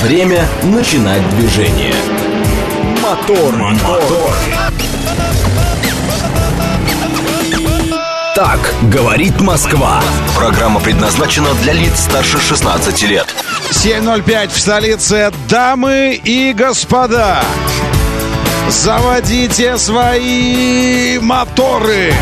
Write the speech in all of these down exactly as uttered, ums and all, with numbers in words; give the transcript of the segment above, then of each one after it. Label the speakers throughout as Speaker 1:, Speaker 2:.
Speaker 1: Время начинать движение. Мотор, мотор. Так говорит Москва. Программа предназначена для лиц старше шестнадцати лет.
Speaker 2: семь ноль пять в столице. Дамы и господа, заводите свои моторы.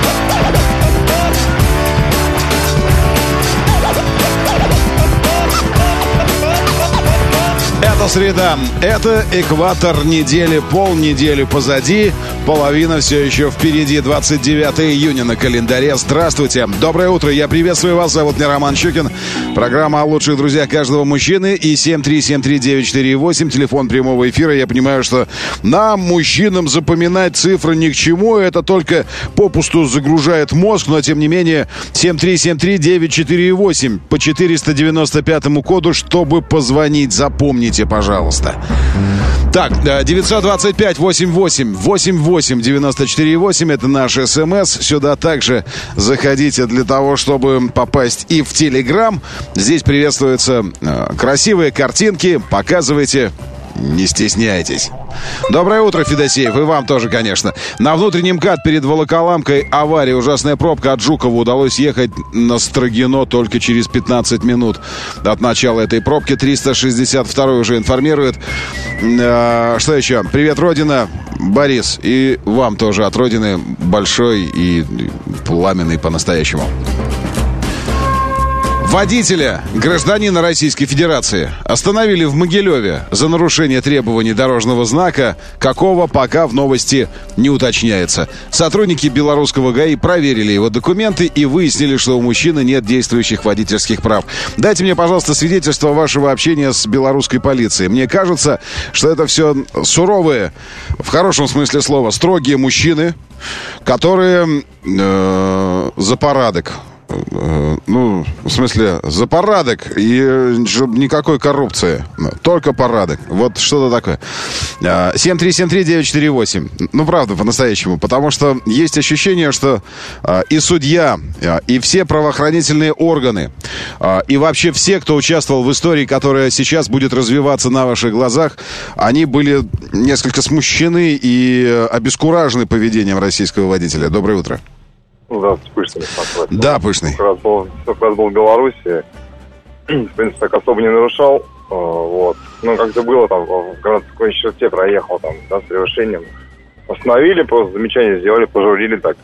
Speaker 2: Это среда, это экватор недели, полнедели позади, половина все еще впереди, двадцать девятое июня на календаре. Здравствуйте, доброе утро, я приветствую вас, зовут меня Роман Щукин. Программа о лучших друзьях каждого мужчины и семь три семь три девять четыре восемь, телефон прямого эфира. Я понимаю, что нам, мужчинам, запоминать цифры ни к чему, это только попусту загружает мозг, но тем не менее семь три семь три девять четыре восемь по четыреста девяносто пятому коду, чтобы позвонить, запомните, пожалуйста. Так, девятьсот двадцать пять восемьдесят восемь восемьдесят восемь девяносто четыре восемь, это наш СМС. Сюда также заходите для того, чтобы попасть и в Телеграм. Здесь приветствуются э, красивые картинки. Показывайте, не стесняйтесь. Доброе утро, Федосеев, и вам тоже, конечно. На внутреннем КАТ перед Волоколамкой авария, ужасная пробка. От Жукова удалось ехать на Строгино только через пятнадцать минут от начала этой пробки. триста шестьдесят второй уже информирует. А, что еще? Привет, Родина, Борис. И вам тоже от Родины большой и пламенный по-настоящему. Водителя, гражданина Российской Федерации, остановили в Могилеве за нарушение требований дорожного знака, какого пока в новости не уточняется. Сотрудники белорусского ГАИ проверили его документы и выяснили, что у мужчины нет действующих водительских прав. Дайте мне, пожалуйста, свидетельство вашего общения с белорусской полицией. Мне кажется, что это все суровые, в хорошем смысле слова, строгие мужчины, которые э, за порядок. Ну, в смысле, за порядок и чтобы никакой коррупции. Только порядок. Вот что-то такое. семь три семь три девять четыре восемь. Ну, правда, по-настоящему. Потому что есть ощущение, что и судья, и все правоохранительные органы, и вообще все, кто участвовал в истории, которая сейчас будет развиваться на ваших глазах, они были несколько смущены и обескуражены поведением российского водителя. Доброе утро.
Speaker 3: Здравствуйте, Пышный.
Speaker 2: Да, Пышный.
Speaker 3: Как раз был, как раз был в Беларуси. В принципе, так особо не нарушал. Вот. Ну, как-то было там, в городской черте проехал там, да, с превышением. Остановили, просто замечание сделали, пожурили так.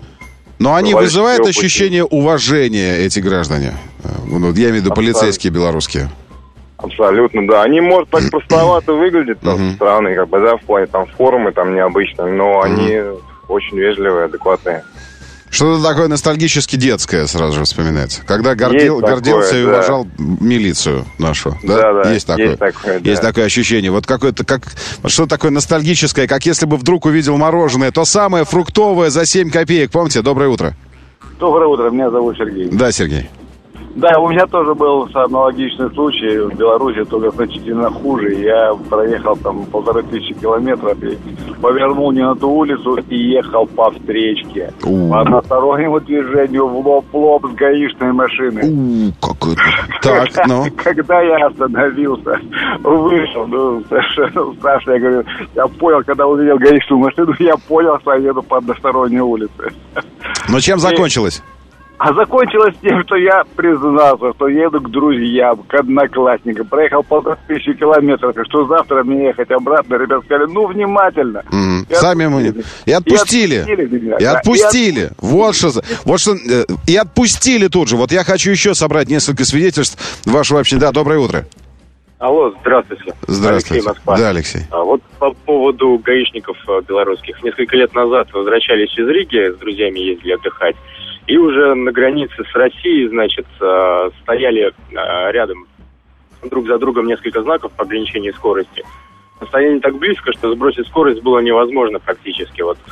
Speaker 2: Но они вызывают ощущение уважения, эти граждане? Вот, я имею в виду полицейские белорусские.
Speaker 3: Абсолютно, да. Они, может, так простовато выглядят там, uh-huh. со стороны, как бы, да, в плане там формы там необычные, но uh-huh. они очень вежливые, адекватные.
Speaker 2: Что-то такое ностальгически детское сразу же вспоминается. Когда гордил, такое, гордился и уважал да. милицию нашу. Да, да, да есть такое. Есть такое, да. Есть такое ощущение. Вот какое-то, как, что такое ностальгическое, как если бы вдруг увидел мороженое, то самое фруктовое за семь копеек. Помните? Доброе утро.
Speaker 4: Доброе утро, меня зовут Сергей.
Speaker 2: Да, Сергей.
Speaker 4: Да, у меня тоже был аналогичный случай в Беларуси, только значительно хуже. Я проехал там полторы тысячи километров и повернул не на ту улицу и ехал по встречке. У-у-у. По одностороннему движению в лоб-лоб с гаишной машины.
Speaker 2: У-у-у, как это? Так, ну.
Speaker 4: Когда я остановился, вышел, ну, совершенно страшно, я говорю, я понял, когда увидел гаишную машину, я понял, что я еду по односторонней улице.
Speaker 2: Но чем закончилось?
Speaker 4: А закончилось тем, что я признался, что еду к друзьям, к одноклассникам. Проехал полторы тысячи километров, и что завтра мне ехать обратно. Ребята сказали, ну, внимательно.
Speaker 2: Mm-hmm. И Сами мы... И отпустили. И отпустили. Меня, и, да. отпустили. и отпустили. Вот что... Вот что... И отпустили тут же. Вот я хочу еще собрать несколько свидетельств вашего общения. Да, доброе утро.
Speaker 5: Алло, здравствуйте.
Speaker 2: Здравствуйте.
Speaker 5: Алексей, Москва.
Speaker 2: Да, Алексей.
Speaker 5: А вот по поводу гаишников белорусских. Несколько лет назад возвращались из Риги, с друзьями ездили отдыхать. И уже на границе с Россией, значит, стояли рядом друг за другом несколько знаков по ограничению скорости. Стояли так близко, что сбросить скорость было невозможно практически, вот,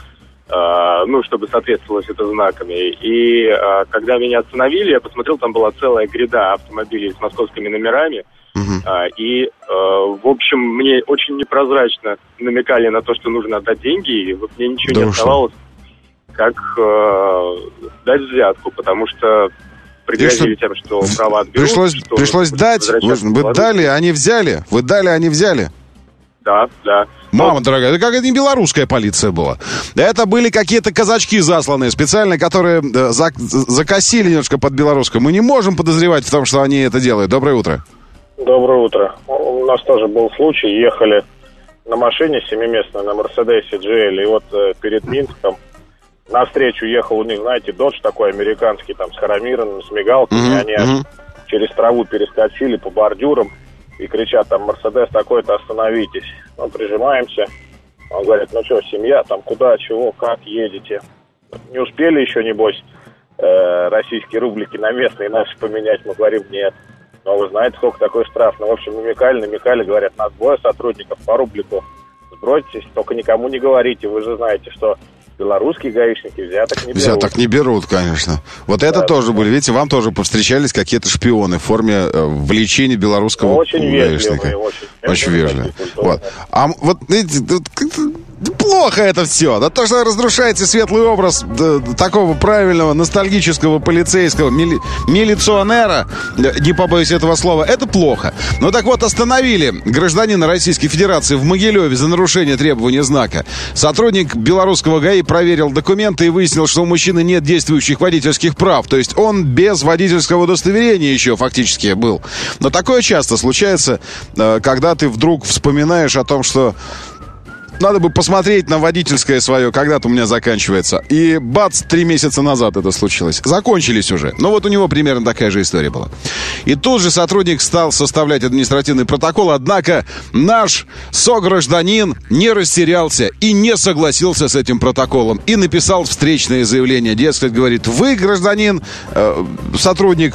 Speaker 5: ну, чтобы соответствовалось это знаками. И когда меня остановили, я посмотрел, там была целая гряда автомобилей с московскими номерами. Uh-huh. И, в общем, мне очень непрозрачно намекали на то, что нужно отдать деньги, и вот мне ничего да не оставалось, как э, дать взятку, потому что пригрозили тем, что права отберут.
Speaker 2: Пришлось,
Speaker 5: что
Speaker 2: пришлось дать. Вы, вы дали, они взяли. Вы дали, они взяли.
Speaker 5: Да, да.
Speaker 2: Мама
Speaker 5: Но...
Speaker 2: дорогая, это как это не белорусская полиция была. Это были какие-то казачки засланные специально, которые э, зак- закосили немножко под белорусскую. Мы не можем подозревать в том, что они это делают. Доброе утро.
Speaker 6: Доброе утро. У нас тоже был случай. Ехали на машине семиместной, на Мерседесе джи эл. И вот э, перед Минском навстречу ехал у них, знаете, додж такой американский, там, с харомированными, с мигалками. Uh-huh, они uh-huh. через траву перескочили по бордюрам и кричат, там, Мерседес такой-то, остановитесь. Мы прижимаемся. Он говорит, ну что, семья, там, куда, чего, как едете? Не успели еще, небось, э, российские рублики на местные наши поменять? Мы говорим, нет. Но вы знаете, сколько такой штраф? Ну, в общем, намекали, намекали, говорят, нас двое сотрудников по рублику. Сбройтесь, только никому не говорите. Вы же знаете, что белорусские гаишники взяток не берут.
Speaker 2: Взяток не берут, конечно. Вот это да, тоже да. были. Видите, вам тоже повстречались какие-то шпионы в форме э, влечения белорусского
Speaker 6: очень
Speaker 2: гаишника.
Speaker 6: Вежливые, очень
Speaker 2: Очень вежливые. Вот. А вот, видите, плохо это все. Да, то, что разрушаете светлый образ да, такого правильного, ностальгического полицейского мили, милиционера, не побоюсь этого слова, это плохо. Ну так вот, остановили гражданина Российской Федерации в Могилеве за нарушение требования знака. Сотрудник белорусского ГАИ проверил документы и выяснил, что у мужчины нет действующих водительских прав. То есть он без водительского удостоверения еще фактически был. Но такое часто случается, когда ты вдруг вспоминаешь о том, что надо бы посмотреть на водительское свое, когда-то у меня заканчивается. И бац, три месяца назад это случилось. Закончились уже. Но вот у него примерно такая же история была. И тут же сотрудник стал составлять административный протокол, однако наш согражданин не растерялся и не согласился с этим протоколом. И написал встречное заявление. Дескать, говорит, вы, гражданин, э, сотрудник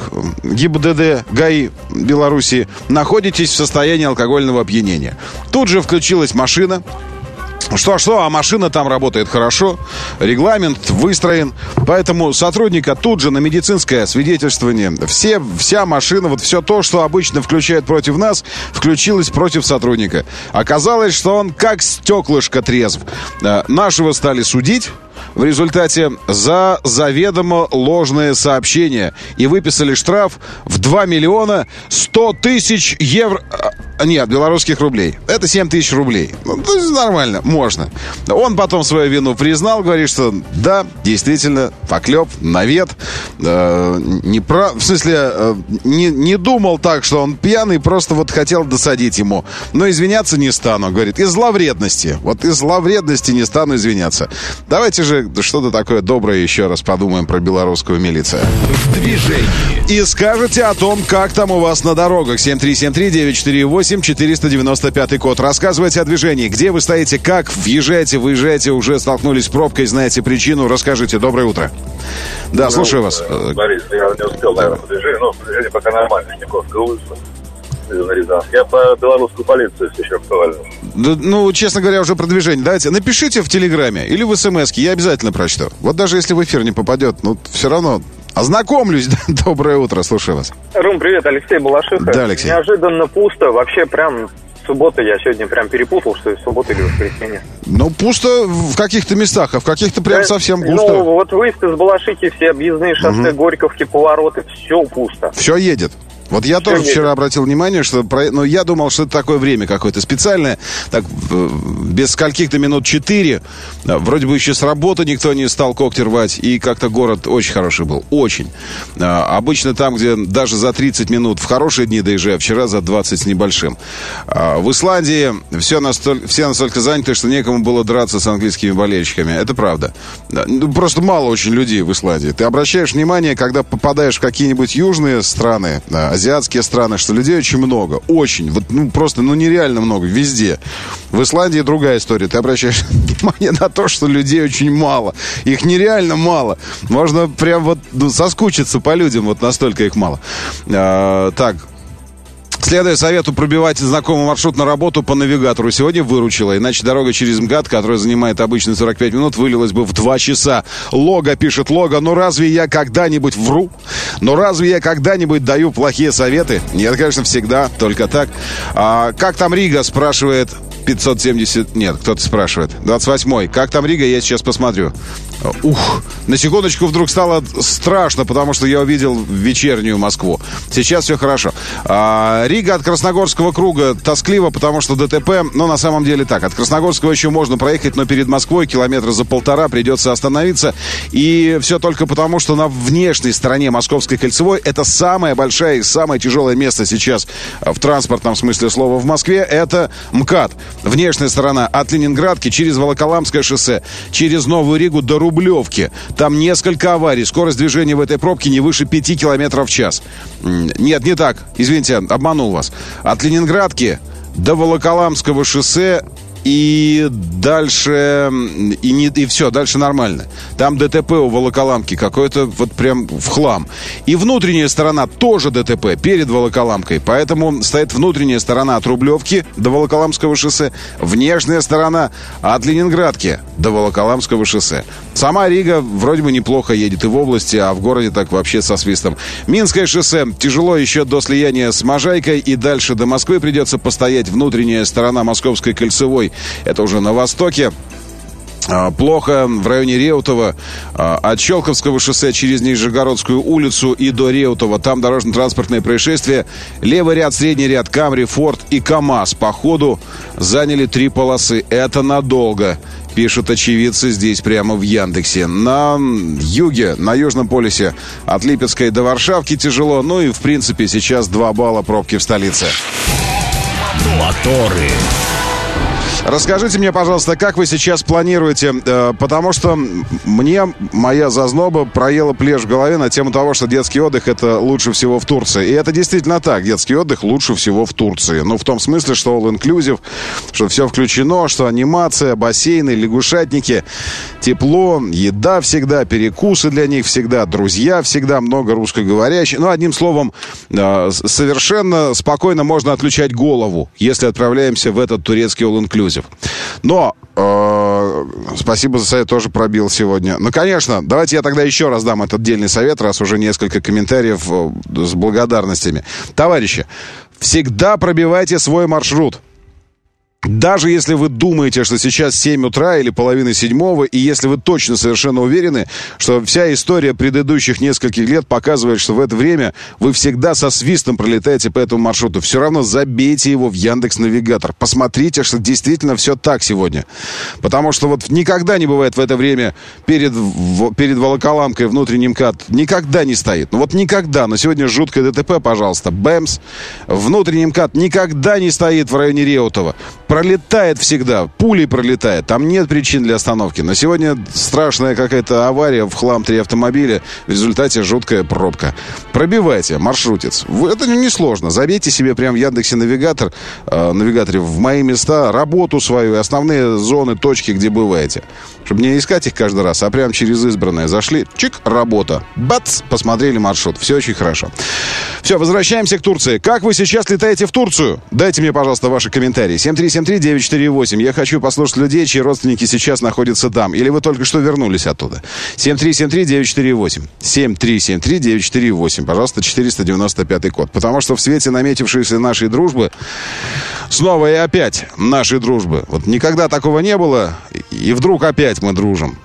Speaker 2: ГИБДД ГАИ Беларуси, находитесь в состоянии алкогольного опьянения. Тут же включилась машина. Что-что, а машина там работает хорошо, регламент выстроен, поэтому сотрудника тут же на медицинское освидетельствование. Все, вся машина, вот все то, что обычно включают против нас, включилось против сотрудника. Оказалось, что он как стеклышко трезв. Нашего стали судить в результате за заведомо ложное сообщение. И выписали штраф в два миллиона сто тысяч евро... Нет, белорусских рублей. Это семь тысяч рублей. Ну, то есть нормально, можно. Он потом свою вину признал, говорит, что да, действительно, поклеп, навет. Э, не про... В смысле, э, не, не думал так, что он пьяный, просто вот хотел досадить ему. Но извиняться не стану, говорит, из зловредности. Вот из зловредности не стану извиняться. Давайте же что-то такое доброе еще раз подумаем про белорусскую милицию.
Speaker 1: В движении.
Speaker 2: И скажете о том, как там у вас на дорогах. семь три семь три девять четыре восемь четыреста девяносто пятый код. Рассказывайте о движении. Где вы стоите, как въезжаете, выезжаете, уже столкнулись с пробкой, знаете причину. Расскажите. Доброе утро. Да, ну, слушаю вас.
Speaker 7: Борис, я не успел, наверное, по движению. Но движение пока нормально. Николаевская улица. Я по белорусскую полицию еще актуально.
Speaker 2: Ну, ну, честно говоря, уже про движение. Давайте, напишите в Телеграме или в СМСке, я обязательно прочту. Вот даже если в эфир не попадет, ну, все равно ознакомлюсь. Доброе утро, слушаю вас.
Speaker 8: Ром, привет, Алексей Балашиха.
Speaker 2: Да, Алексей.
Speaker 8: Неожиданно пусто, вообще прям суббота, я сегодня прям перепутал, что суббота или воскресенье. Ну,
Speaker 2: пусто в каких-то местах, а в каких-то прям да, совсем густо.
Speaker 8: Ну, вот выезд из Балашихи, все объездные шоссе, угу. Горьковки, повороты, все пусто.
Speaker 2: Все едет. Вот я Все тоже едет. Вчера обратил внимание, что про... ну, я думал, что это такое время какое-то специальное, так без скольких-то минут четыре, вроде бы еще с работы никто не стал когти рвать, и как-то город очень хороший был, очень. А, обычно там, где даже за тридцать минут в хорошие дни доезжаю, вчера за двадцать с небольшим. А, в Исландии все настолько, все настолько заняты, что некому было драться с английскими болельщиками. Это правда. Ну, просто мало очень людей в Исландии. Ты обращаешь внимание, когда попадаешь в какие-нибудь южные страны, азиатские страны, что людей очень много. Очень. Вот, ну, просто, ну, нереально много. Везде. В Исландии другая история. Ты обращаешь внимание на то, что людей очень мало. Их нереально мало. Можно прям вот ну, соскучиться по людям. Вот настолько их мало. А, так. Следуя совету пробивать знакомый маршрут на работу по навигатору, сегодня выручила. Иначе дорога через МКАД, которая занимает обычно сорок пять минут, вылилась бы в два часа. Лога, пишет Лога. Ну разве я когда-нибудь вру? Ну разве я когда-нибудь даю плохие советы? Нет, конечно, всегда. Только так. А, как там Рига, спрашивает пятьсот семьдесят... Нет, кто-то спрашивает. двадцать восьмой. Как там Рига? Я сейчас посмотрю. Ух, на секундочку вдруг стало страшно, потому что я увидел вечернюю Москву. Сейчас все хорошо. А, Рига от Красногорского круга тоскливо, потому что ДТП, но на самом деле так. От Красногорского еще можно проехать, но перед Москвой километра за полтора придется остановиться. И все только потому, что на внешней стороне Московской кольцевой это самое большое и самое тяжелое место сейчас в транспортном смысле слова в Москве. Это МКАД. Внешняя сторона от Ленинградки через Волоколамское шоссе, через Новую Ригу до Рублевки. Там несколько аварий. Скорость движения в этой пробке не выше пяти километров в час. Нет, не так. Извините, обманул вас. От Ленинградки до Волоколамского шоссе и дальше, и, не, и все, дальше нормально. Там ДТП у Волоколамки какой-то вот прям в хлам. И внутренняя сторона тоже ДТП перед Волоколамкой. Поэтому стоит внутренняя сторона от Рублевки до Волоколамского шоссе, внешняя сторона от Ленинградки до Волоколамского шоссе. Сама Рига вроде бы неплохо едет и в области, а в городе так вообще со свистом. Минское шоссе тяжело еще до слияния с Можайкой, и дальше до Москвы придется постоять. Внутренняя сторона Московской кольцевой. Это уже на востоке. Плохо в районе Реутова. От Щелковского шоссе через Нижегородскую улицу и до Реутова. Там дорожно-транспортные происшествия. Левый ряд, средний ряд, Камри, Форд и КамАЗ по ходу заняли три полосы. Это надолго, пишут очевидцы здесь прямо в Яндексе. На юге, на Южном полюсе от Липецкой до Варшавки тяжело. Ну и в принципе сейчас два балла пробки в столице.
Speaker 1: Моторы.
Speaker 2: Расскажите мне, пожалуйста, как вы сейчас планируете, э, потому что мне моя зазноба проела плешь в голове на тему того, что детский отдых — это лучше всего в Турции. И это действительно так. Детский отдых лучше всего в Турции. Ну, в том смысле, что all-inclusive, что все включено, что анимация, бассейны, лягушатники, тепло, еда всегда, перекусы для них всегда, друзья всегда, много русскоговорящих. Ну, одним словом, э, совершенно спокойно можно отключать голову, если отправляемся в этот турецкий all-inclusive. Но э, спасибо за совет, тоже пробил сегодня. Ну, конечно, давайте я тогда еще раз дам этот отдельный совет, раз уже несколько комментариев э, с благодарностями. Товарищи, всегда пробивайте свой маршрут. Даже если вы думаете, что сейчас семь утра или половина седьмого, и если вы точно совершенно уверены, что вся история предыдущих нескольких лет показывает, что в это время вы всегда со свистом пролетаете по этому маршруту, все равно забейте его в Яндекс.Навигатор. Посмотрите, что действительно все так сегодня. Потому что вот никогда не бывает в это время перед, в, перед Волоколамкой внутренний МКАД. Никогда не стоит. Ну вот никогда. Но сегодня жуткое ДТП, пожалуйста. Бэмс. Внутренний МКАД никогда не стоит в районе Реутова. Пролетает всегда, пулей пролетает. Там нет причин для остановки. Но сегодня страшная какая-то авария, в хлам три автомобиля. В результате жуткая пробка. Пробивайте, маршрутец. Это несложно. Забейте себе прямо в Яндексе.Навигатор, э, навигаторе в мои места, работу свою и основные зоны, точки, где бываете. Чтобы не искать их каждый раз, а прям через избранное зашли. Чик, работа. Бац, посмотрели маршрут. Все очень хорошо. Все, возвращаемся к Турции. Как вы сейчас летаете в Турцию? Дайте мне, пожалуйста, ваши комментарии. семь три семь три девять четыре восемь. Я хочу послушать людей, чьи родственники сейчас находятся там. Или вы только что вернулись оттуда. семь три семь три девять четыре восемь. семь три семь три девять четыре восемь. Пожалуйста, четыреста девяносто пятый код. Потому что в свете наметившейся нашей дружбы, снова и опять нашей дружбы. Вот никогда такого не было. И вдруг опять мы дружим.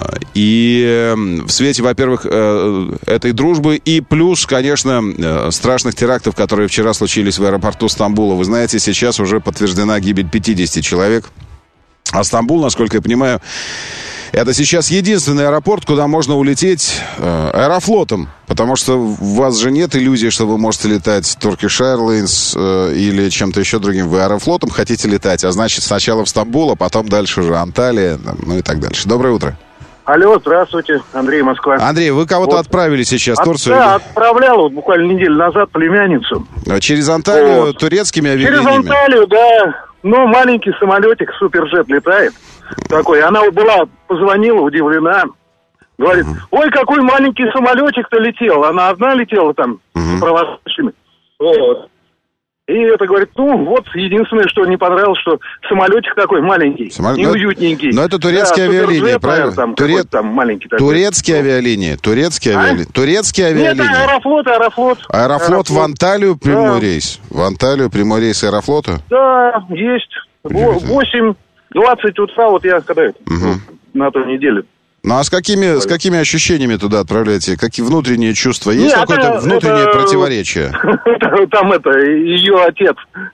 Speaker 2: И в свете, во-первых, этой дружбы и плюс, конечно, страшных терактов, которые вчера случились в аэропорту Стамбула. Вы знаете, сейчас уже подтверждена гибель пятьдесят человек. А Стамбул, насколько я понимаю, это сейчас единственный аэропорт, куда можно улететь э, аэрофлотом. Потому что у вас же нет иллюзии, что вы можете летать Turkish Airlines э, или чем-то еще другим. Вы аэрофлотом хотите летать, а значит сначала в Стамбул, а потом дальше уже Анталия, ну и так дальше. Доброе утро.
Speaker 9: Алло, здравствуйте, Андрей, Москва.
Speaker 2: Андрей, вы кого-то вот отправили сейчас в Турцию?
Speaker 9: Да, или... отправлял вот, буквально неделю назад племянницу.
Speaker 2: Через Анталию, вот. Турецкими авиалиниями?
Speaker 9: Через Анталию, да. Ну, маленький самолетик, суперджет летает. Такой. Она вот была, позвонила, удивлена. Говорит, ой, какой маленький самолетик-то летел. Она одна летела там, с провожающими. Вот. И это, говорит, ну, вот, единственное, что не понравилось, что самолетик такой маленький, Самол... неуютненький.
Speaker 2: Но это турецкие да, авиалинии, правильно?
Speaker 9: Там,
Speaker 2: Туре...
Speaker 9: там маленький такой.
Speaker 2: Турецкие авиалинии, турецкие
Speaker 9: а?
Speaker 2: авиалинии. Турецкие авиалинии.
Speaker 9: Нет, аэрофлот, аэрофлот.
Speaker 2: Аэрофлот, аэрофлот. В Анталию прямой да. рейс? В Анталию прямой рейс аэрофлота?
Speaker 9: Да, есть. восемь двадцать утра, вот я когда это, угу. на той неделе
Speaker 2: Ну а с какими, с какими ощущениями туда отправляете? Какие внутренние чувства? Есть
Speaker 9: Нет,
Speaker 2: какое-то
Speaker 9: это,
Speaker 2: внутреннее
Speaker 9: это,
Speaker 2: противоречие?
Speaker 9: Там это, ее отец.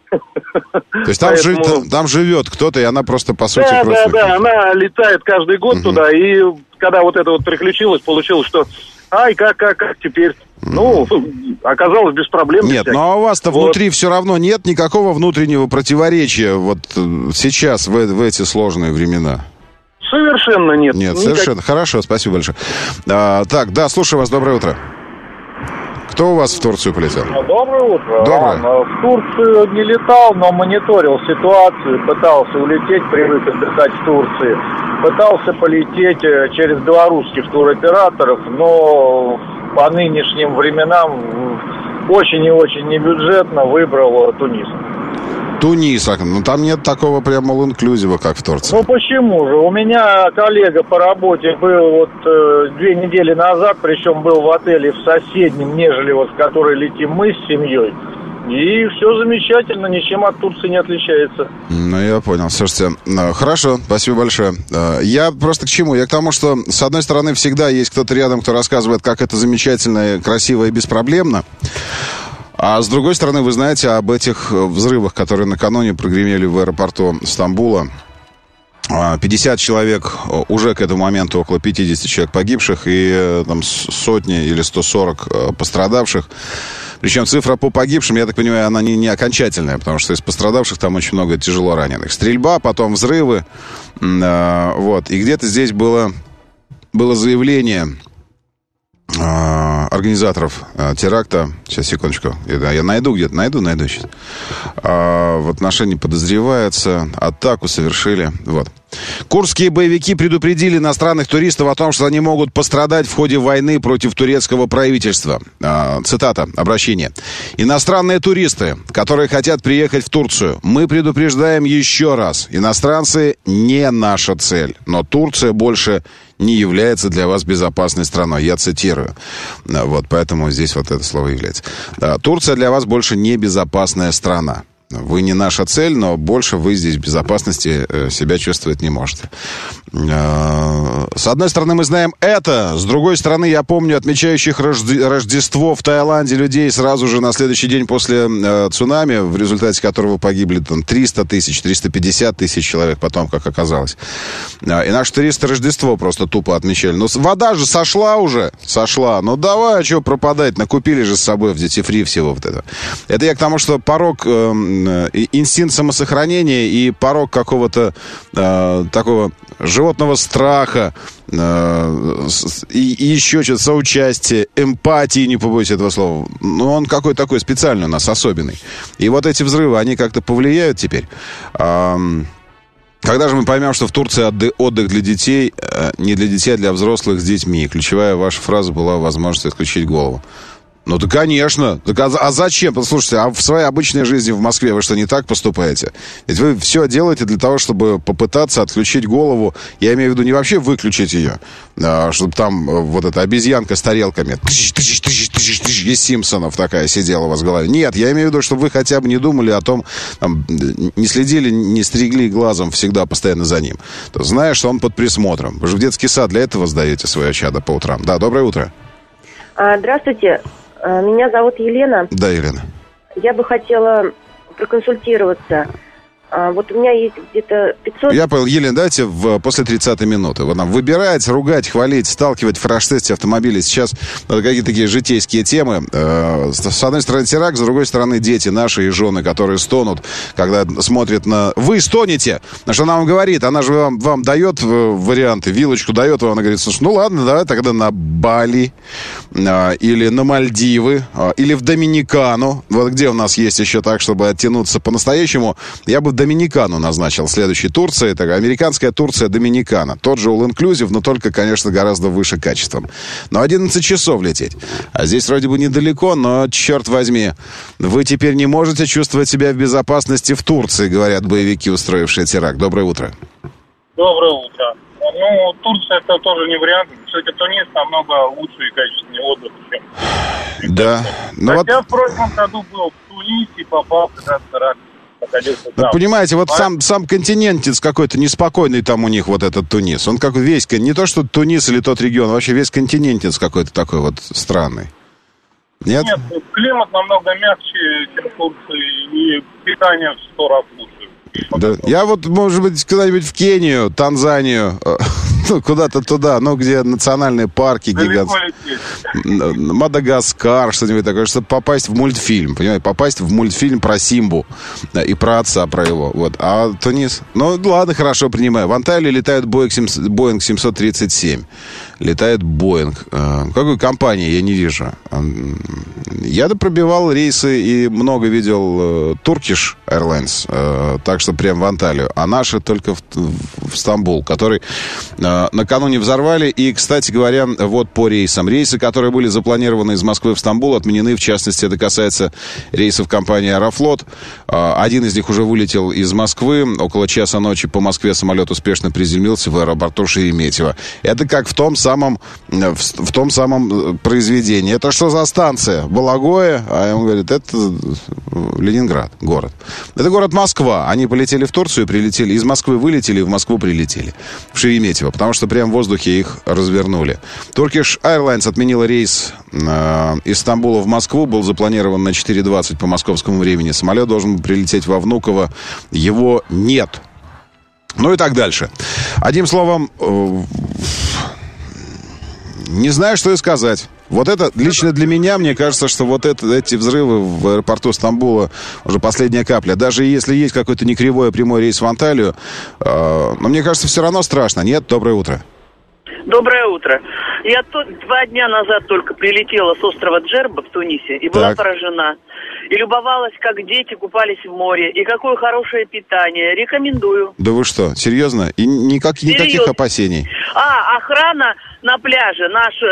Speaker 2: То есть там, Поэтому... жив, там живет кто-то, и она просто, по сути,
Speaker 9: да,
Speaker 2: просто...
Speaker 9: Да, да, она летает каждый год угу. туда, и когда вот это вот приключилось, получилось, что ай, как, как, как теперь? Ну, оказалось без проблем.
Speaker 2: Нет, ну а у вас-то вот. Внутри все равно нет никакого внутреннего противоречия вот сейчас, в, в эти сложные времена?
Speaker 9: Совершенно нет.
Speaker 2: Нет,
Speaker 9: Никак...
Speaker 2: совершенно. Хорошо, спасибо большое. А, так, да, слушаю вас, доброе утро. Кто у вас в Турцию полетел?
Speaker 10: Доброе утро.
Speaker 2: Доброе.
Speaker 10: Роман. В Турцию не летал, но мониторил ситуацию, пытался улететь, привык отдыхать в Турции. Пытался полететь через белорусских туроператоров, но по нынешним временам очень и очень небюджетно выбрал Тунис.
Speaker 2: Тунис, ну там нет такого прям all-inclusive, как в Турции.
Speaker 10: Ну почему же? У меня коллега по работе был вот э, две недели назад, причем был в отеле в соседнем, нежели вот в который летим мы с семьей. И все замечательно, ничем от Турции не отличается.
Speaker 2: Ну, я понял. Слушайте, хорошо, спасибо большое. Я просто к чему? Я к тому, что, с одной стороны, всегда есть кто-то рядом, кто рассказывает, как это замечательно, красиво и беспроблемно. А с другой стороны, вы знаете об этих взрывах, которые накануне прогремели в аэропорту Стамбула. пятьдесят человек, уже к этому моменту около пятьдесят человек погибших и там сотни или сто сорок пострадавших. Причем цифра по погибшим, я так понимаю, она не, не окончательная, потому что из пострадавших там очень много тяжело раненых. Стрельба, потом взрывы. Э, вот. И где-то здесь было, было заявление э, организаторов э, теракта. Сейчас, секундочку. Я, я найду где-то, найду, найду сейчас. Э, в отношении подозревается, атаку совершили. Вот. Курдские боевики предупредили иностранных туристов о том, что они могут пострадать в ходе войны против турецкого правительства. А, цитата, обращение. «Иностранные туристы, которые хотят приехать в Турцию, мы предупреждаем еще раз. Иностранцы не наша цель, но Турция больше не является для вас безопасной страной». Я цитирую. Вот, поэтому здесь вот это слово является. Да, Турция для вас больше не безопасная страна. Вы не наша цель, но больше вы здесь в безопасности себя чувствовать не можете. С одной стороны, мы знаем это. С другой стороны, я помню отмечающих Рождество в Таиланде людей сразу же на следующий день после цунами, в результате которого погибли там триста тысяч, триста пятьдесят тысяч человек потом, как оказалось. И наши туристы Рождество просто тупо отмечали. Ну, вода же сошла уже. Сошла. Ну, давай, а что пропадать? Накупили же с собой в duty-free всего вот этого. Это я к тому, что порог... инстинкт самосохранения и порог какого-то э, такого животного страха э, и, и еще что-то, соучастия, эмпатии, не побоюсь этого слова. Ну, он какой-то такой специальный у нас, особенный. И вот эти взрывы, они как-то повлияют теперь. Э, когда же мы поймем, что в Турции отдых для детей, э, не для детей, а для взрослых с детьми? Ключевая ваша фраза была возможность отключить голову. Ну, да, конечно. Так, а, а зачем? Послушайте, а в своей обычной жизни в Москве вы что, не так поступаете? Ведь вы все делаете для того, чтобы попытаться отключить голову. Я имею в виду не вообще выключить ее, а, чтобы там вот эта обезьянка с тарелками из Симпсонов такая сидела у вас в голове. Нет, я имею в виду, чтобы вы хотя бы не думали о том, там, не следили, не стригли глазом всегда постоянно за ним. То, знаешь, что он под присмотром. Вы же в детский сад для этого сдаете свое чадо по утрам. Да, доброе утро.
Speaker 11: А, здравствуйте. Меня зовут Елена.
Speaker 2: Да, Елена.
Speaker 11: Я бы хотела проконсультироваться. А, вот у меня есть где-то пятьсот...
Speaker 2: Я понял, Елена, давайте в, после тридцатой минуты. Вот нам выбирать, ругать, хвалить, сталкивать в краш-тесте автомобилей. Сейчас какие-то такие житейские темы. Э, с одной стороны теракт, с другой стороны дети наши и жены, которые стонут, когда смотрят на... Вы стонете! На что она вам говорит? Она же вам, вам дает варианты, вилочку дает вам. Она говорит, слушай, ну ладно, давай тогда на Бали э, или на Мальдивы, э, или в Доминикану. Вот где у нас есть еще так, чтобы оттянуться по-настоящему. Я бы в Доминикану назначил следующей Турции. Это американская Турция, Доминикана. Тот же all-inclusive, но только, конечно, гораздо выше качеством. Но одиннадцать часов лететь. А здесь вроде бы недалеко, но, черт возьми, вы теперь не можете чувствовать себя в безопасности в Турции, говорят боевики, устроившие теракт. Доброе утро.
Speaker 12: Доброе утро. Ну, Турция это тоже не вариант. Все-таки Тунис намного лучше и качественнее отдых, чем...
Speaker 2: Да.
Speaker 12: Хотя вот... в прошлом году был в Тунисе и попал когда теракт. находился
Speaker 2: Ну,
Speaker 12: там.
Speaker 2: понимаете, вот
Speaker 12: А?
Speaker 2: сам, сам континентец какой-то неспокойный там у них, вот этот Тунис. Он как весь, не то что Тунис или тот регион, вообще весь континентец какой-то такой вот странный. Нет?
Speaker 12: Нет, климат намного мягче, чем в Турции, и питание в сто раз лучше.
Speaker 2: Да. Я вот, может быть, когда-нибудь в Кению, Танзанию, ну, куда-то туда, ну, где национальные парки гигантские. Мадагаскар, что-нибудь такое, чтобы попасть в мультфильм, понимаете, попасть в мультфильм про Симбу и про отца, про его, вот. А Тунис, ну, ладно, хорошо, принимаю. В Анталии летает Боинг семьсот тридцать семь. Летает Боинг. Какой компании, я не вижу. Я-то пробивал рейсы и много видел Turkish Airlines, так что прям в Анталию. А наши только в, в Стамбул, который накануне взорвали. И, кстати говоря, вот по рейсам. Рейсы, которые были запланированы из Москвы в Стамбул, отменены. В частности, это касается рейсов компании «Аэрофлот». Один из них уже вылетел из Москвы. Около часа ночи по Москве самолет успешно приземлился в аэропорту Шереметьево. Это как в том самом, в, в том самом произведении. Это что за станция? Балагое? А он говорит, это Ленинград, город. Это город Москва. Они полетели в Турцию, прилетели. Из Москвы вылетели, в Москву прилетели. В Шереметьево. Потому что прямо в воздухе их развернули. Turkish Airlines отменила рейс э, из Стамбула в Москву. Был запланирован на четыре двадцать по московскому времени. Самолет должен прилететь во Внуково. Его нет. Ну и так дальше. Одним словом, э, не знаю, что и сказать. Вот это, лично для меня, мне кажется, что вот это, эти взрывы в аэропорту Стамбула уже последняя капля. Даже если есть какой-то не кривой, а прямой рейс в Анталию, э, но мне кажется, все равно страшно. Нет? Доброе утро.
Speaker 13: Доброе утро. Я тут два дня назад только прилетела с острова Джерба в Тунисе и была
Speaker 2: Так.
Speaker 13: поражена. И любовалась, как дети купались в море. И какое хорошее питание. Рекомендую.
Speaker 2: Да вы что, серьезно? И никак, никаких
Speaker 13: Серьезно.
Speaker 2: опасений?
Speaker 13: А, охрана на пляже. Наш, э,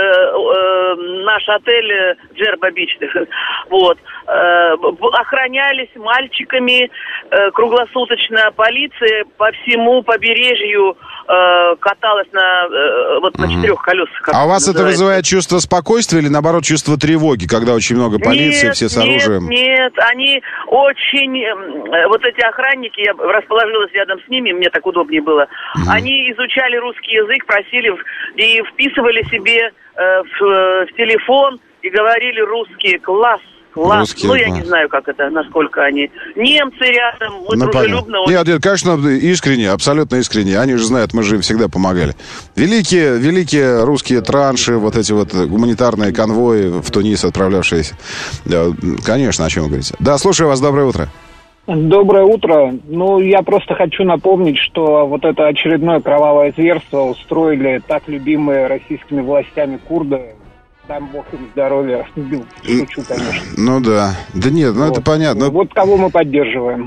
Speaker 13: э, наш отель э, Джерба Бич. Вот. Э, охранялись мальчиками э, круглосуточно. Полиция по всему побережью э, каталась на, э, вот на четырех колесах. как
Speaker 2: А у вас это
Speaker 13: называется.
Speaker 2: вызывает чувство спокойствия или, наоборот, чувство тревоги, когда очень много полиции,
Speaker 13: Нет,
Speaker 2: все с
Speaker 13: нет,
Speaker 2: оружием?
Speaker 13: Нет, они очень... э, Вот эти охранники, я расположилась рядом с ними, мне так удобнее было.
Speaker 2: Мгм.
Speaker 13: Они изучали русский язык, просили в- и вписывали себе э, в, э, в телефон и говорили русский. Класс, класс.
Speaker 2: Русский,
Speaker 13: ну, я
Speaker 2: класс.
Speaker 13: не знаю, как это, насколько они. Немцы рядом, мы
Speaker 2: Ну,
Speaker 13: дружелюбно.
Speaker 2: понятно. Нет, нет, конечно, искренне, абсолютно искренне. Они же знают, мы же им всегда помогали. Великие, великие русские транши, вот эти вот гуманитарные конвои в Тунис отправлявшиеся. Да, конечно, о чем вы говорите. Да, слушаю вас, доброе утро.
Speaker 14: Доброе утро. Ну, я просто хочу напомнить, что вот это очередное кровавое зверство устроили так любимые российскими властями курды. Дай бог им здоровья. Шучу, конечно.
Speaker 2: Ну да. Да нет, ну
Speaker 14: Вот.
Speaker 2: это понятно.
Speaker 14: Вот кого мы поддерживаем.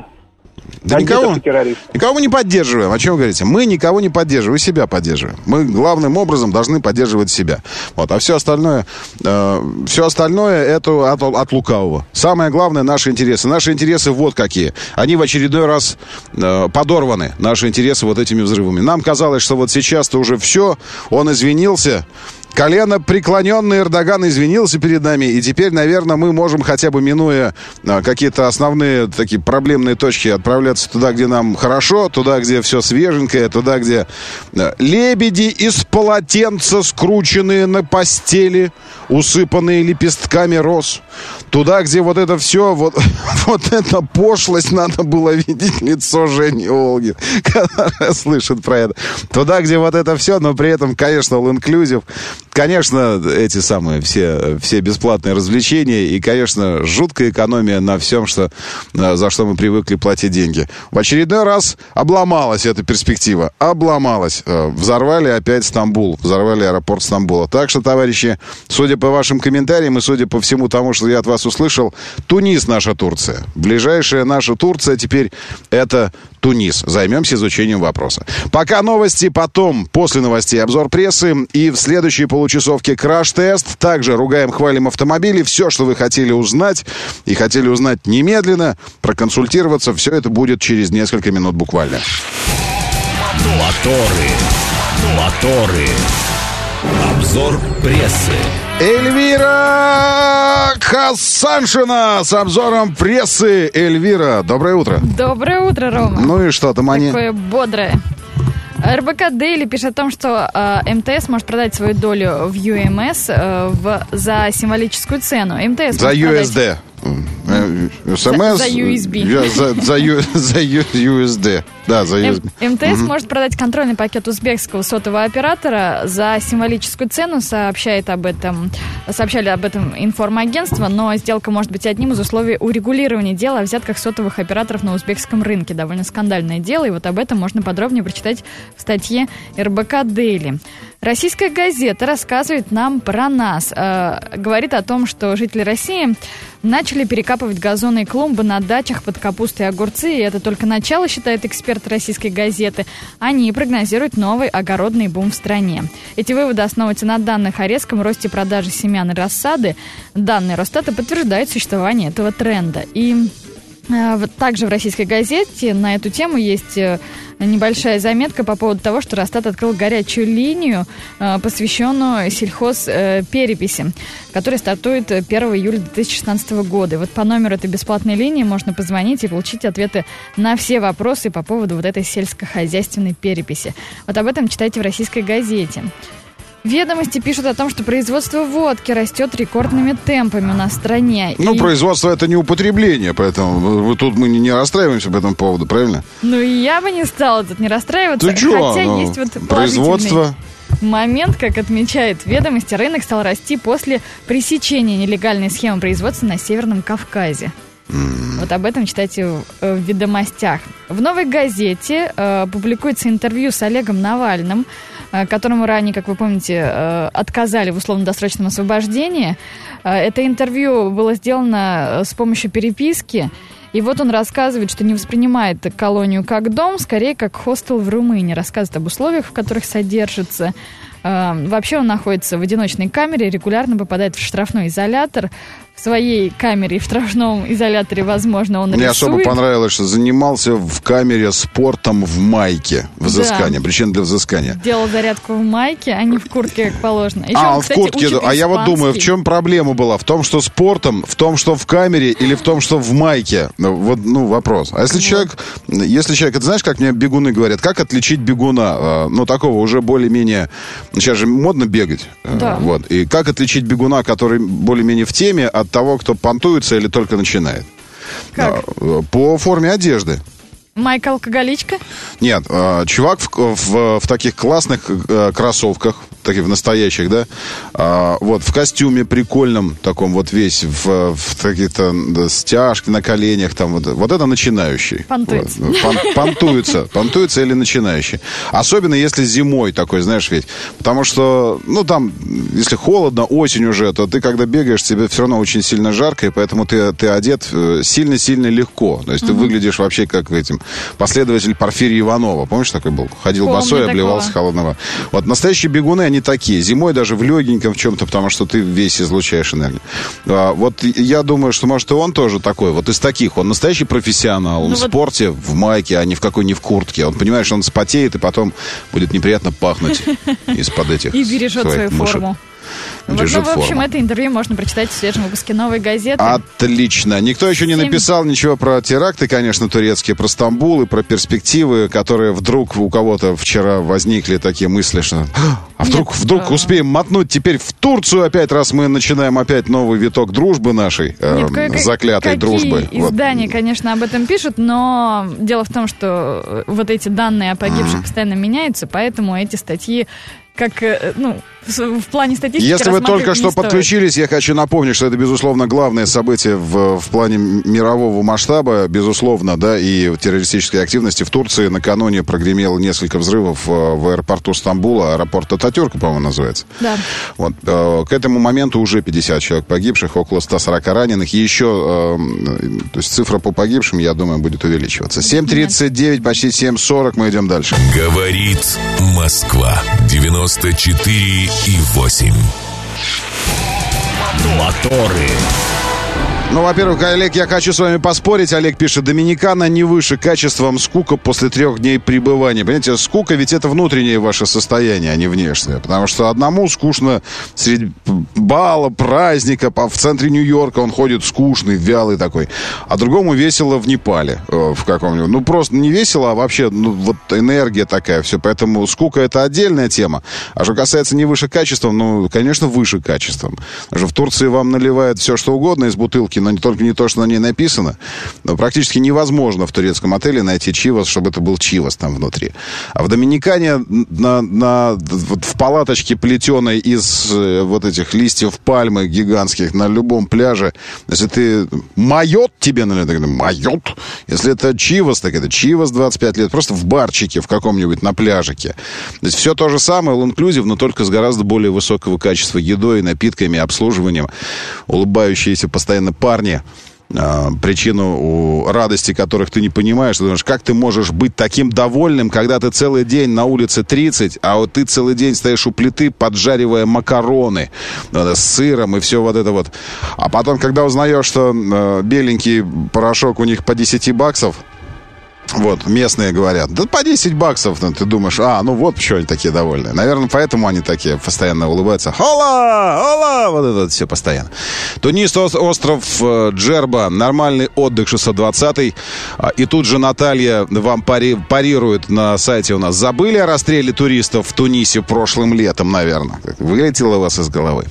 Speaker 2: Да
Speaker 14: Бандитов
Speaker 2: никого,
Speaker 14: и террористов.
Speaker 2: никого мы не поддерживаем. О чем вы говорите? Мы никого не поддерживаем, мы себя поддерживаем. Мы главным образом должны поддерживать себя. Вот. А все остальное, э, все остальное это от, от лукавого. Самое главное — наши интересы. Наши интересы вот какие. Они в очередной раз э, подорваны, наши интересы вот этими взрывами. Нам казалось, что вот сейчас-то уже все, он извинился. Колено преклоненный Эрдоган извинился перед нами, и теперь, наверное, мы можем, хотя бы минуя а, какие-то основные такие проблемные точки, отправляться туда, где нам хорошо, туда, где все свеженькое, туда, где а, лебеди из полотенца, скрученные на постели, усыпанные лепестками роз. Туда, где вот это все, вот, вот эта пошлость, надо было видеть лицо Жени Олги, которая слышит про это. Туда, где вот это все, но при этом, конечно, all-inclusive. Конечно, эти самые все, все бесплатные развлечения и, конечно, жуткая экономия на всем, что, за что мы привыкли платить деньги. В очередной раз обломалась эта перспектива. Обломалась. Взорвали опять Стамбул. Взорвали аэропорт Стамбула. Так что, товарищи, судя по вашим комментариям и судя по всему тому, что я от вас услышал, Тунис наша Турция. Ближайшая наша Турция теперь это Тунис. Займемся изучением вопроса. Пока новости, потом, после новостей, обзор прессы и в следующей получасовке краш-тест. Также ругаем, хвалим автомобили. Все, что вы хотели узнать и хотели узнать немедленно, проконсультироваться, все это будет через несколько минут буквально.
Speaker 1: Моторы. Моторы. Обзор прессы.
Speaker 2: Эльвира Хасаншина с обзором прессы. Эльвира, доброе утро.
Speaker 15: Доброе утро, Рома.
Speaker 2: Ну и что там они?
Speaker 15: Такое бодрое. эр бэ ка Daily пишет о том, что э, эм тэ эс может продать свою долю в ю эм эс э, в, за символическую цену. эм тэ эс
Speaker 2: за ю эс ди. эс эм эс?
Speaker 15: За, за ю эс би.
Speaker 2: За, за, ю, за ю эс ди. Да, за ю эс би.
Speaker 15: эм тэ эс
Speaker 2: угу.
Speaker 15: может продать контрольный пакет узбекского сотового оператора за символическую цену, сообщает об этом, сообщали об этом информагентство, но сделка может быть одним из условий урегулирования дела о взятках сотовых операторов на узбекском рынке. Довольно скандальное дело, и вот об этом можно подробнее прочитать в статье эр бэ ка Daily. Российская газета рассказывает нам про нас. Э, говорит о том, что жители России начали перекапывать газоны и клумбы на дачах под капусты и огурцы. И это только начало, считает эксперт российской газеты. Они прогнозируют новый огородный бум в стране. Эти выводы основываются на данных о резком росте продажи семян и рассады. Данные Росстата подтверждают существование этого тренда. И э, также в российской газете на эту тему есть э, небольшая заметка по поводу того, что Росстат открыл горячую линию, э, посвященную сельхозпереписи, э, которая стартует первого июля две тысячи шестнадцатого года. И вот по номеру этой бесплатной линии можно позвонить и получить ответы на все вопросы по поводу вот этой сельскохозяйственной переписи. Вот об этом читайте в российской газете. Ведомости пишут о том, что производство водки растет рекордными темпами у нас в стране.
Speaker 2: Ну,
Speaker 15: и...
Speaker 2: производство — это не употребление, поэтому тут мы не расстраиваемся по этому поводу, правильно?
Speaker 15: Ну, и я бы не стала тут не расстраиваться.
Speaker 2: Ты чё?
Speaker 15: Хотя
Speaker 2: ну,
Speaker 15: есть вот
Speaker 2: производство...
Speaker 15: момент, как отмечает ведомости, рынок стал расти после пресечения нелегальной схемы производства на Северном Кавказе. Mm. Вот об этом читайте в, в ведомостях. В «Новой газете» э, публикуется интервью с Олегом Навальным, э, которому ранее, как вы помните, э, отказали в условно-досрочном освобождении. Э, это интервью было сделано с помощью переписки. И вот он рассказывает, что не воспринимает колонию как дом, скорее как хостел в Румынии. Рассказывает об условиях, в которых содержится. Вообще он находится в одиночной камере, регулярно попадает в штрафной изолятор. В своей камере и в штрафном изоляторе, возможно, он
Speaker 2: Мне
Speaker 15: рисует.
Speaker 2: особо понравилось, что занимался в камере спортом в майке. Взыскание,
Speaker 15: да.
Speaker 2: Причина для взыскания.
Speaker 15: Делал зарядку в майке, а не в куртке, как положено. Еще
Speaker 2: а,
Speaker 15: он,
Speaker 2: в
Speaker 15: кстати,
Speaker 2: куртке. А я вот думаю, в чем проблема была? В том, что спортом, в том, что в камере, или в том, что в майке? Вот, ну, вопрос. А если вот. человек, если человек, это знаешь, как мне бегуны говорят, как отличить бегуна? Ну, такого уже более-менее, сейчас же модно бегать.
Speaker 15: Да.
Speaker 2: Вот. И как отличить бегуна, который более-менее в теме, от того, кто понтуется или только начинает?
Speaker 15: Как?
Speaker 2: По форме одежды.
Speaker 15: Майка алкоголичка?
Speaker 2: Нет, чувак в, в, в таких классных кроссовках, таких в настоящих, да, вот, в костюме прикольном, таком вот весь, в, в каких-то да, стяжки на коленях, там, вот, вот это начинающий.
Speaker 15: Понтуется.
Speaker 2: Вот, пон, понтуется. Понтуется или начинающий. Особенно если зимой такой, знаешь, ведь, потому что, ну, там, если холодно, осень уже, то ты, когда бегаешь, тебе все равно очень сильно жарко, и поэтому ты, ты одет сильно-сильно легко. То есть угу. ты выглядишь вообще как этим последователь Порфирия Иванова. Помнишь, такой был? Ходил
Speaker 15: Помню
Speaker 2: босой,
Speaker 15: такого.
Speaker 2: обливался холодного. Вот настоящие бегуны, они такие. Зимой даже в легеньком в чем-то, потому что ты весь излучаешь энергию. А, вот я думаю, что, может, и он тоже такой. Вот из таких. Он настоящий профессионал. Он ну в вот... спорте, в майке, а не в какой, не в куртке. Он понимает, что он спотеет, и потом будет неприятно пахнуть из-под этих
Speaker 15: и бережет свою форму. Вот, ну, в общем, это интервью можно прочитать в свежем выпуске «Новой газеты».
Speaker 2: Отлично. Никто еще не написал ничего про теракты, конечно, турецкие, про Стамбул и про перспективы, которые вдруг у кого-то вчера возникли такие мысли, что а вдруг, Нет, вдруг а... успеем мотнуть теперь в Турцию опять, раз мы начинаем опять новый виток дружбы нашей, э, Нет, заклятой
Speaker 15: какие
Speaker 2: дружбы.
Speaker 15: Издания,
Speaker 2: вот.
Speaker 15: конечно, об этом пишут, но дело в том, что вот эти данные о погибших mm-hmm. постоянно меняются, поэтому эти статьи как, ну, в плане статистики
Speaker 2: Если вы только что
Speaker 15: стоит.
Speaker 2: подключились, я хочу напомнить, что это, безусловно, главное событие в, в плане мирового масштаба, безусловно, да, и террористической активности в Турции. Накануне прогремело несколько взрывов в аэропорту Стамбула, аэропорт Ататюрка, по-моему, называется.
Speaker 15: Да.
Speaker 2: Вот, к этому моменту уже пятьдесят человек погибших, около ста сорока раненых. Еще, то есть цифра по погибшим, я думаю, будет увеличиваться. семь тридцать девять, почти семь сорок, мы идем дальше.
Speaker 1: Говорит Москва. девяносто четыре и восемь. Моторы.
Speaker 2: Ну, во-первых, Олег, я хочу с вами поспорить. Олег пишет, Доминикана не выше качеством скука после трех дней пребывания. Понимаете, скука ведь это внутреннее ваше состояние, а не внешнее. Потому что одному скучно среди бала, праздника, в центре Нью-Йорка он ходит скучный, вялый такой. А другому весело в Непале, в каком-нибудь. Ну, просто не весело, а вообще, ну, вот энергия такая, все. Поэтому скука это отдельная тема. А что касается не выше качеством, ну, конечно, выше качеством. Потому что в Турции вам наливают все, что угодно из бутылки, но не только не то, что на ней написано. Но практически невозможно в турецком отеле найти чивос, чтобы это был чивос там внутри. А в Доминикане на, на, вот в палаточке плетеной из вот этих листьев пальмы гигантских на любом пляже, если ты майот тебе наливают, майот. Если это чивос, так это чивос двадцать пять лет. Просто в барчике в каком-нибудь на пляжике. То есть все то же самое, all-inclusive, но только с гораздо более высокого качества едой, напитками, обслуживанием. Улыбающиеся постоянно парни, э, причину у радости которых ты не понимаешь. Ты думаешь, как ты можешь быть таким довольным, когда ты целый день на улице тридцать, а вот ты целый день стоишь у плиты, поджаривая макароны э, с сыром и все вот это вот. А потом, когда узнаешь, что э, беленький порошок у них по десять баксов, вот, местные говорят, да по десять баксов, ну, ты думаешь, а, ну вот почему они такие довольные. Наверное, поэтому они такие постоянно улыбаются. Хола, хола, вот это вот все постоянно. Тунис, остров Джерба, нормальный отдых, шестьсот двадцатый. И тут же Наталья вам пари, парирует на сайте у нас. Забыли о расстреле туристов в Тунисе прошлым летом, наверное. Вылетело у вас из головы.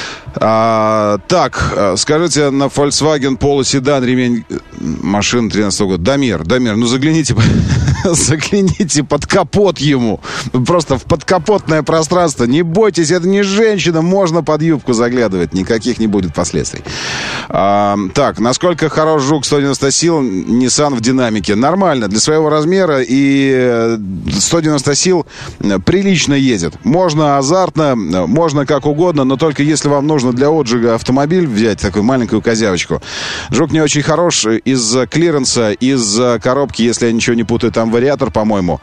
Speaker 2: А, так, скажите, на Volkswagen Polo седан, ремень машины тринадцатого года. Дамир, Дамир, ну загляните, загляните под капот ему. Просто в подкапотное пространство. Не бойтесь, это не женщина, можно под юбку заглядывать. Никаких не будет последствий. А, так, насколько хорош Жук сто девяносто сил, Nissan в динамике? Нормально, для своего размера, и сто девяносто сил прилично едет. Можно азартно, можно как угодно, но только если вам нужно для отжига автомобиль взять, такую маленькую козявочку. Жук не очень хорош из-за клиренса, из-за коробки, если я ничего не путаю, там вариатор, по-моему.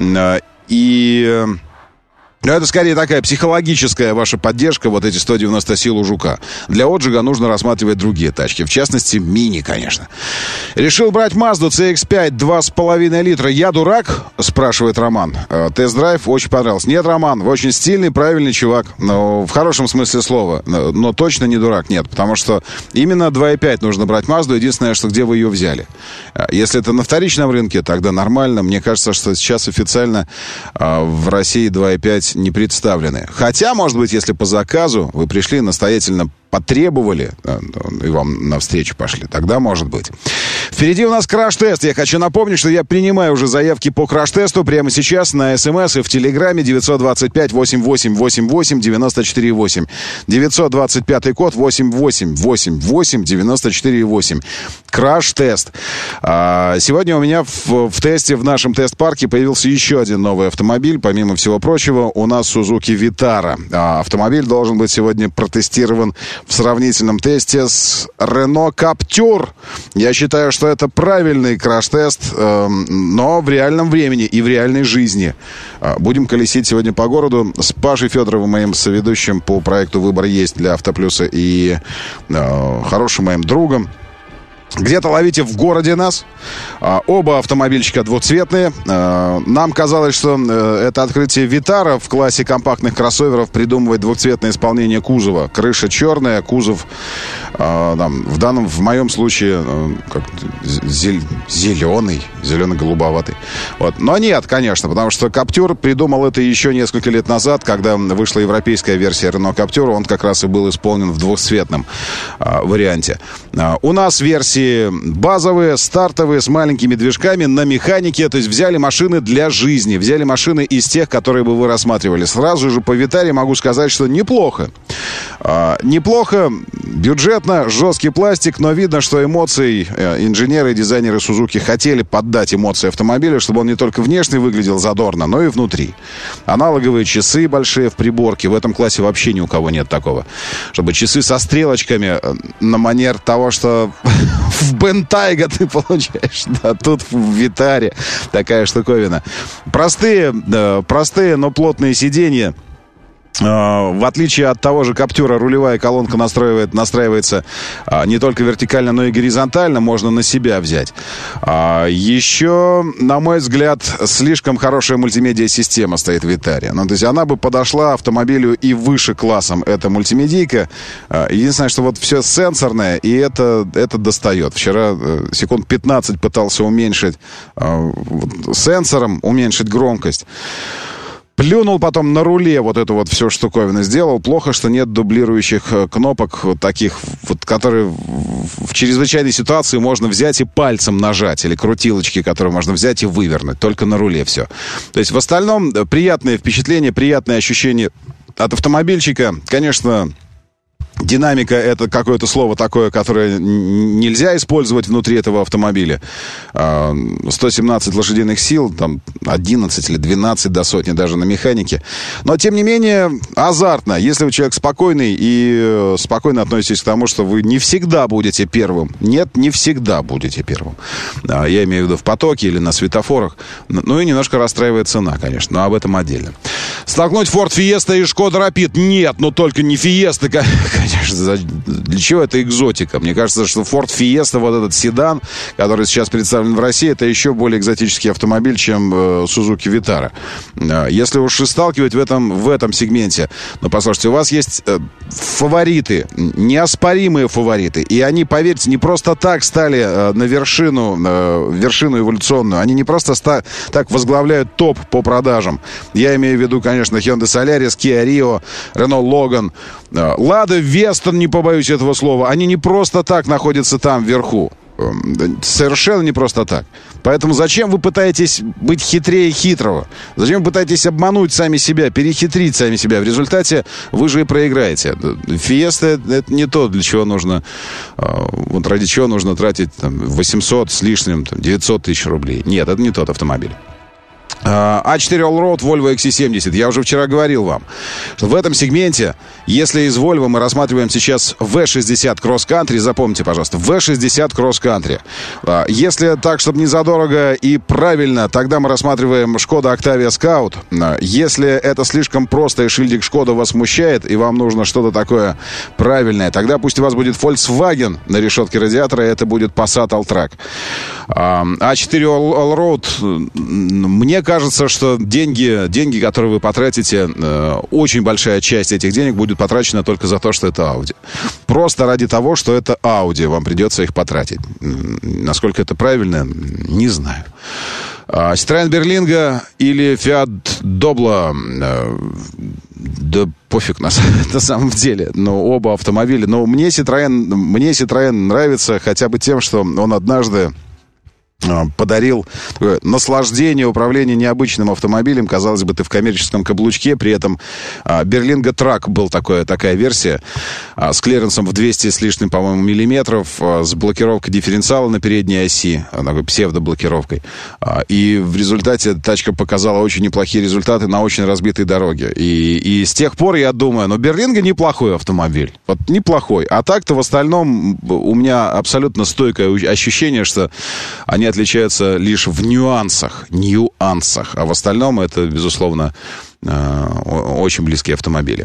Speaker 2: И... Но это скорее такая психологическая ваша поддержка, вот эти сто девяносто сил у Жука. Для отжига нужно рассматривать другие тачки, в частности, мини, конечно. Решил брать Mazda си икс пять два с половиной литра. Я дурак? Спрашивает Роман. Тест-драйв очень понравился. Нет, Роман, вы очень стильный, правильный чувак. Но в хорошем смысле слова. Но точно не дурак, нет. Потому что именно два и пять нужно брать Mazda. Единственное, что где вы ее взяли. Если это на вторичном рынке, тогда нормально. Мне кажется, что сейчас официально в России два и пять не представлены. Хотя, может быть, если по заказу вы пришли, настоятельно потребовали, и вам навстречу пошли, тогда может быть. Впереди у нас краш-тест. Я хочу напомнить, что я принимаю уже заявки по краш-тесту прямо сейчас на СМС и в Телеграме девятьсот двадцать пять восемьдесят восемь восемьдесят восемь девяносто четыре восемь. девятьсот двадцать пятый код восемь восемь восемь восемь девяносто четыре восемь. Краш-тест. Сегодня у меня в, в тесте, в нашем тест-парке появился еще один новый автомобиль. Помимо всего прочего, у нас Suzuki Vitara. Автомобиль должен быть сегодня протестирован в сравнительном тесте с Renault Captur. Я считаю, что это правильный краш-тест, э, но в реальном времени и в реальной жизни. Э, будем колесить сегодня по городу с Пашей Федоровым, моим соведущим по проекту «Выбор есть» для Автоплюса, и э, хорошим моим другом. Где-то ловите в городе нас. Оба автомобильчика двухцветные. Нам казалось, что это открытие Vitara в классе компактных кроссоверов придумывает двухцветное исполнение кузова. Крыша черная, кузов там, в данном, в моем случае как зеленый, зелено-голубоватый. Вот. Но нет, конечно, потому что Captur придумал это еще несколько лет назад, когда вышла европейская версия Renault Captur. Он как раз и был исполнен в двухцветном варианте. У нас версии базовые, стартовые, с маленькими движками, на механике. То есть взяли машины для жизни. Взяли машины из тех, которые бы вы рассматривали. Сразу же по Витаре могу сказать, что неплохо. А, неплохо, бюджетно, жесткий пластик, но видно, что эмоции э, инженеры и дизайнеры Suzuki хотели поддать эмоции автомобиля, чтобы он не только внешне выглядел задорно, но и внутри. Аналоговые часы большие в приборке. В этом классе вообще ни у кого нет такого. Чтобы часы со стрелочками на манер того, что в Бентайго ты получаешь. Да, тут в Витаре такая штуковина. Простые, да, простые, но плотные сиденья. В отличие от того же Каптюра, рулевая колонка настраивает, настраивается не только вертикально, но и горизонтально, можно на себя взять. Еще, на мой взгляд, слишком хорошая мультимедиа-система стоит в Витаре. Ну, то есть она бы подошла автомобилю и выше классом, эта мультимедийка. Единственное, что вот все сенсорное, и это, это достает. Вчера секунд пятнадцать пытался уменьшить сенсором, уменьшить громкость. Плюнул потом на руле вот эту вот всю штуковину сделал. Плохо, что нет дублирующих кнопок вот таких, вот, которые в чрезвычайной ситуации можно взять и пальцем нажать. Или крутилочки, которые можно взять и вывернуть. Только на руле все. То есть в остальном приятное впечатление, приятное ощущение от автомобильчика. Конечно, динамика — это какое-то слово такое, которое нельзя использовать внутри этого автомобиля. сто семнадцать лошадиных сил, там одиннадцать или двенадцать до сотни даже на механике. Но, тем не менее, азартно. Если вы человек спокойный и спокойно относитесь к тому, что вы не всегда будете первым. Нет, не всегда будете первым. Я имею в виду в потоке или на светофорах. Ну и немножко расстраивает цена, конечно, но об этом отдельно. Столкнуть Ford Fiesta и Skoda Rapid? Нет, но только не Fiesta, конечно. Для чего это экзотика? Мне кажется, что Ford Fiesta, вот этот седан, который сейчас представлен в России, это еще более экзотический автомобиль, чем э, Suzuki Vitara. Э, если уж и сталкивать в этом, в этом сегменте, ну, послушайте, у вас есть э, фавориты, неоспоримые фавориты, и они, поверьте, не просто так стали э, на вершину, э, вершину эволюционную, они не просто ста- так возглавляют топ по продажам. Я имею в виду, конечно, Hyundai Solaris, Kia Rio, Renault Logan, э, Lada Вестон, не побоюсь этого слова, они не просто так находятся там вверху. Совершенно не просто так. Поэтому зачем вы пытаетесь быть хитрее хитрого? Зачем вы пытаетесь обмануть сами себя, перехитрить сами себя? В результате вы же и проиграете. Фиеста — это не то, для чего нужно, вот ради чего нужно тратить там, восемьсот с лишним, там, девятьсот тысяч рублей. Нет, это не тот автомобиль. а четыре Allroad, Volvo икс си семьдесят. Я уже вчера говорил вам, что в этом сегменте, если из Volvo мы рассматриваем сейчас ви шестьдесят Cross Country, запомните, пожалуйста, ви шестьдесят Cross Country. Если так, чтобы не задорого и правильно, тогда мы рассматриваем Skoda Octavia Scout. Если это слишком просто и шильдик Skoda вас смущает, и вам нужно что-то такое правильное, тогда пусть у вас будет Volkswagen на решетке радиатора, и это будет Passat Alltrack. а четыре Allroad, мне кажется, кажется, что деньги, деньги, которые вы потратите, э, очень большая часть этих денег будет потрачена только за то, что это Audi. Просто ради того, что это Audi, вам придется их потратить. Насколько это правильно, не знаю. А, Citroёn Berlingo или Fiat Doblo, э, да пофиг на, на самом деле, но оба автомобиля. Но мне Citroёn, мне Citroёn нравится хотя бы тем, что он однажды подарил такое наслаждение управления необычным автомобилем. Казалось бы, ты в коммерческом каблучке. При этом Berlingo Truck был такое, такая версия с клиренсом в двести с лишним, по-моему, миллиметров, с блокировкой дифференциала на передней оси, такой псевдоблокировкой. И в результате тачка показала очень неплохие результаты на очень разбитой дороге. И, и с тех пор я думаю, ну, Berlingo неплохой автомобиль. Вот неплохой. А так-то в остальном у меня абсолютно стойкое ощущение, что они отличаются лишь в нюансах, нюансах, а в остальном это, безусловно, очень близкие автомобили.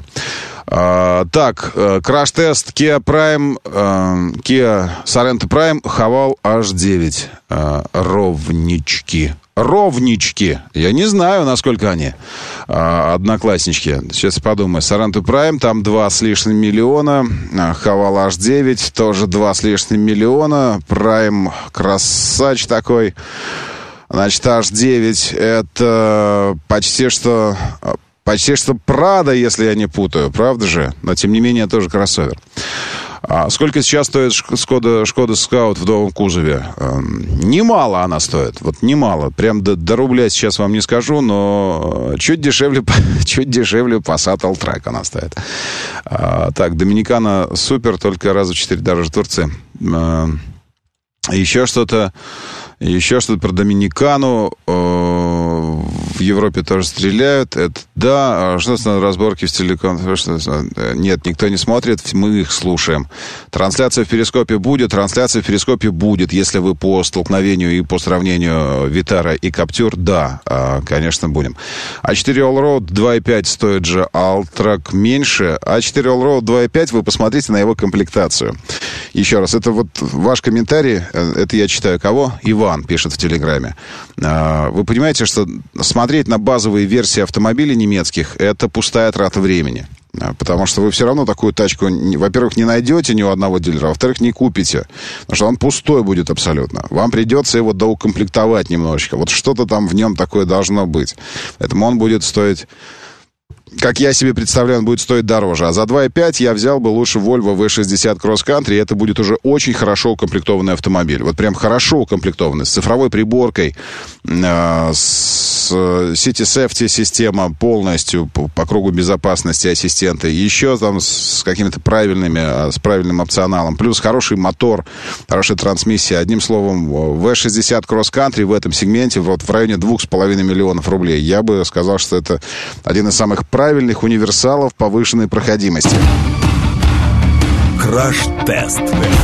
Speaker 2: Так, краш-тест Kia Prime, Kia Sorento Prime, Haval эйч девять. Ровнички. Ровнички. Я не знаю, насколько они однокласснички. Сейчас подумаю. Sorento Prime, там два с лишним миллиона. Haval эйч девять, тоже два с лишним миллиона. Prime красач такой. Значит, эйч девять это почти что... Почти что Prado, если я не путаю. Правда же? Но, тем не менее, тоже кроссовер. А сколько сейчас стоит Skoda, Skoda Scout в новом кузове? Немало она стоит. Вот немало. Прям до, до рубля сейчас вам не скажу, но чуть дешевле, чуть дешевле Passat Alltrack она стоит. А, так, Доминикана супер, только раза в четыре дороже Турции. А, еще что-то... Еще что-то про Доминикану. в Европе тоже стреляют. Это да. А что на разборки в телеком? Нет, никто не смотрит, мы их слушаем. Трансляция в Перископе будет. Трансляция в Перископе будет, если вы по столкновению и по сравнению Витара и Каптюр, да, конечно, будем. а четыре Allroad два и пять стоит же Alltrack меньше. а четыре Allroad два и пять, вы посмотрите на его комплектацию. Еще раз, это вот ваш комментарий, это я читаю кого? Иван пишет в Телеграме. Вы понимаете, что смотреть на базовые версии автомобилей немецких — это пустая трата времени. Потому что вы все равно такую тачку, во-первых, не найдете ни у одного дилера, а во-вторых, не купите. Потому что он пустой будет абсолютно. Вам придется его доукомплектовать немножечко. Вот что-то там в нем такое должно быть. Поэтому он будет стоить... Как я себе представляю, он будет стоить дороже. А за два и пять я взял бы лучше Volvo ви шестьдесят Cross Country. И это будет уже очень хорошо укомплектованный автомобиль. Вот прям хорошо укомплектованный. С цифровой приборкой, э, с City Safety система полностью по, по кругу безопасности ассистенты. Еще там с какими-то правильными, с правильным опционалом. Плюс хороший мотор, хорошая трансмиссия. Одним словом, ви шестьдесят Cross Country в этом сегменте вот в районе двух с половиной миллионов рублей. Я бы сказал, что это один из самых правильных универсалов повышенной проходимости.
Speaker 1: Краш-тест.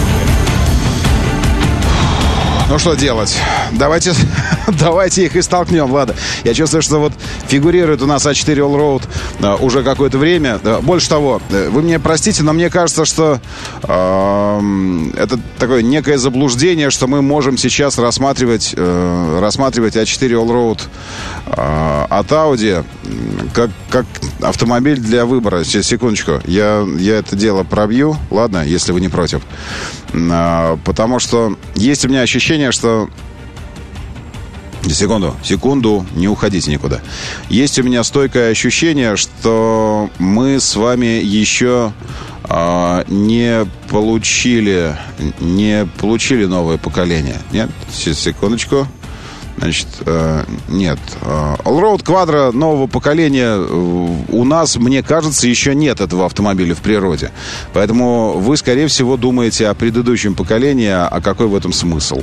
Speaker 2: Ну что делать? Давайте, давайте их и столкнем, ладно. Я чувствую, что вот фигурирует у нас а четыре Allroad uh, уже какое-то время. Uh, больше того, uh, вы мне простите, но мне кажется, что uh, это такое некое заблуждение, что мы можем сейчас рассматривать, uh, рассматривать а четыре Allroad uh, от Audi как, как автомобиль для выбора. Сейчас, секундочку, я, я это дело пробью, ладно, если вы не против. Uh, потому что есть у меня ощущение, что... Секунду, секунду, не уходите никуда. Есть у меня стойкое ощущение, что мы с вами еще э, не получили, не получили новое поколение. Нет? Секундочку. Значит, э, нет. Allroad Quadro нового поколения у нас, мне кажется, еще нет этого автомобиля в природе. Поэтому вы, скорее всего, думаете о предыдущем поколении, а какой в этом смысл?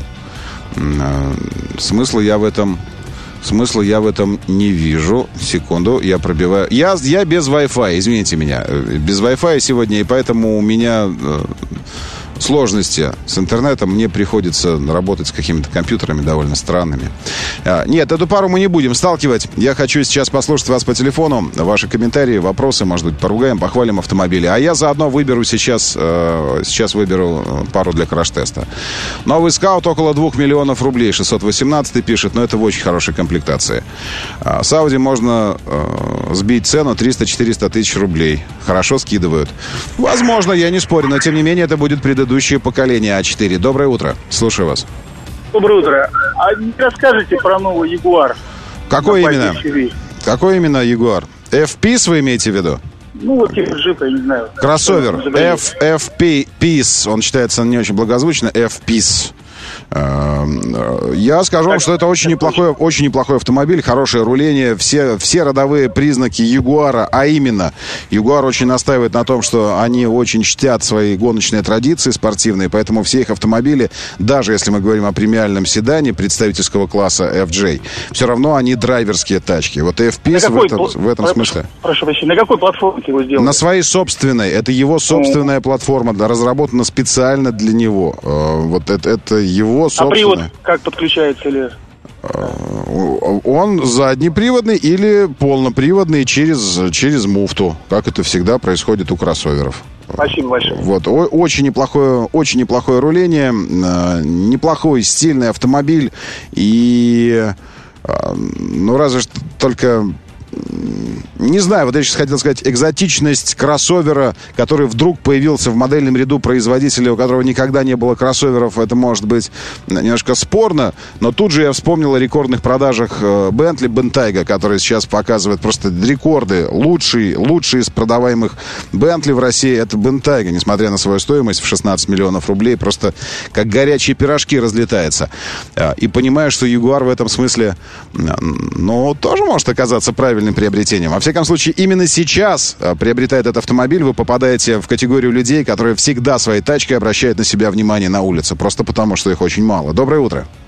Speaker 2: Смысла я в этом... Смысла я в этом не вижу. Секунду, я пробиваю... Я, я без Wi-Fi, извините меня. Без Wi-Fi сегодня, и поэтому у меня... сложности с интернетом, мне приходится работать с какими-то компьютерами довольно странными. А, нет, эту пару мы не будем сталкивать. Я хочу сейчас послушать вас по телефону. Ваши комментарии, вопросы, может быть, поругаем, похвалим автомобили. А я заодно выберу сейчас, э, сейчас выберу пару для краш-теста. Новый Скаут около двух миллионов рублей. шестьсот восемнадцать пишет, но это в очень хорошей комплектации. А, с Audi можно э, сбить цену триста-четыреста тысяч рублей. Хорошо скидывают. Возможно, я не спорю, но тем не менее это будет предыдущее поколение а четыре. Доброе утро. Слушаю вас.
Speaker 12: Доброе утро. А не расскажите про новый Ягуар?
Speaker 2: Какой именно? Какой именно Ягуар? эф-пис вы имеете в виду?
Speaker 12: Ну, вот типа джипа, я не знаю.
Speaker 2: Кроссовер. эф-пис. Он читается не очень благозвучно. эф-пис. Я скажу вам, что это очень неплохой, очень неплохой автомобиль, хорошее руление, все, все родовые признаки Ягуара, а именно, Ягуар очень настаивает на том, что они очень чтят свои гоночные традиции спортивные, поэтому все их автомобили, даже если мы говорим о премиальном седане представительского класса эф джей, все равно они драйверские тачки. Вот эф-пис в этом, в этом смысле.
Speaker 12: Прошу прощения, на какой платформе его сделали?
Speaker 2: На своей собственной. Это его собственная mm. платформа, разработана специально для него. Вот это, это его собственное.
Speaker 12: А привод как подключается или...
Speaker 2: Он заднеприводный или полноприводный через, через муфту, как это всегда происходит у кроссоверов.
Speaker 12: Спасибо большое.
Speaker 2: Вот, очень неплохое, очень неплохое руление, неплохой стильный автомобиль. И, ну, разве что только... Не знаю, вот я сейчас хотел сказать, экзотичность кроссовера, который вдруг появился в модельном ряду производителя, у которого никогда не было кроссоверов, это может быть немножко спорно, но тут же я вспомнил о рекордных продажах Bentley Bentayga, который сейчас показывает просто рекорды. Лучший, лучший из продаваемых Bentley в России — это Bentayga, несмотря на свою стоимость в шестнадцать миллионов рублей, просто как горячие пирожки разлетается. И понимаю, что Jaguar в этом смысле, ну, тоже может оказаться правильным приобретением. Во всяком случае, именно сейчас, приобретая этот автомобиль, вы попадаете в категорию людей, которые всегда своей тачкой обращают на себя внимание на улице, просто потому, что их очень мало. Доброе утро.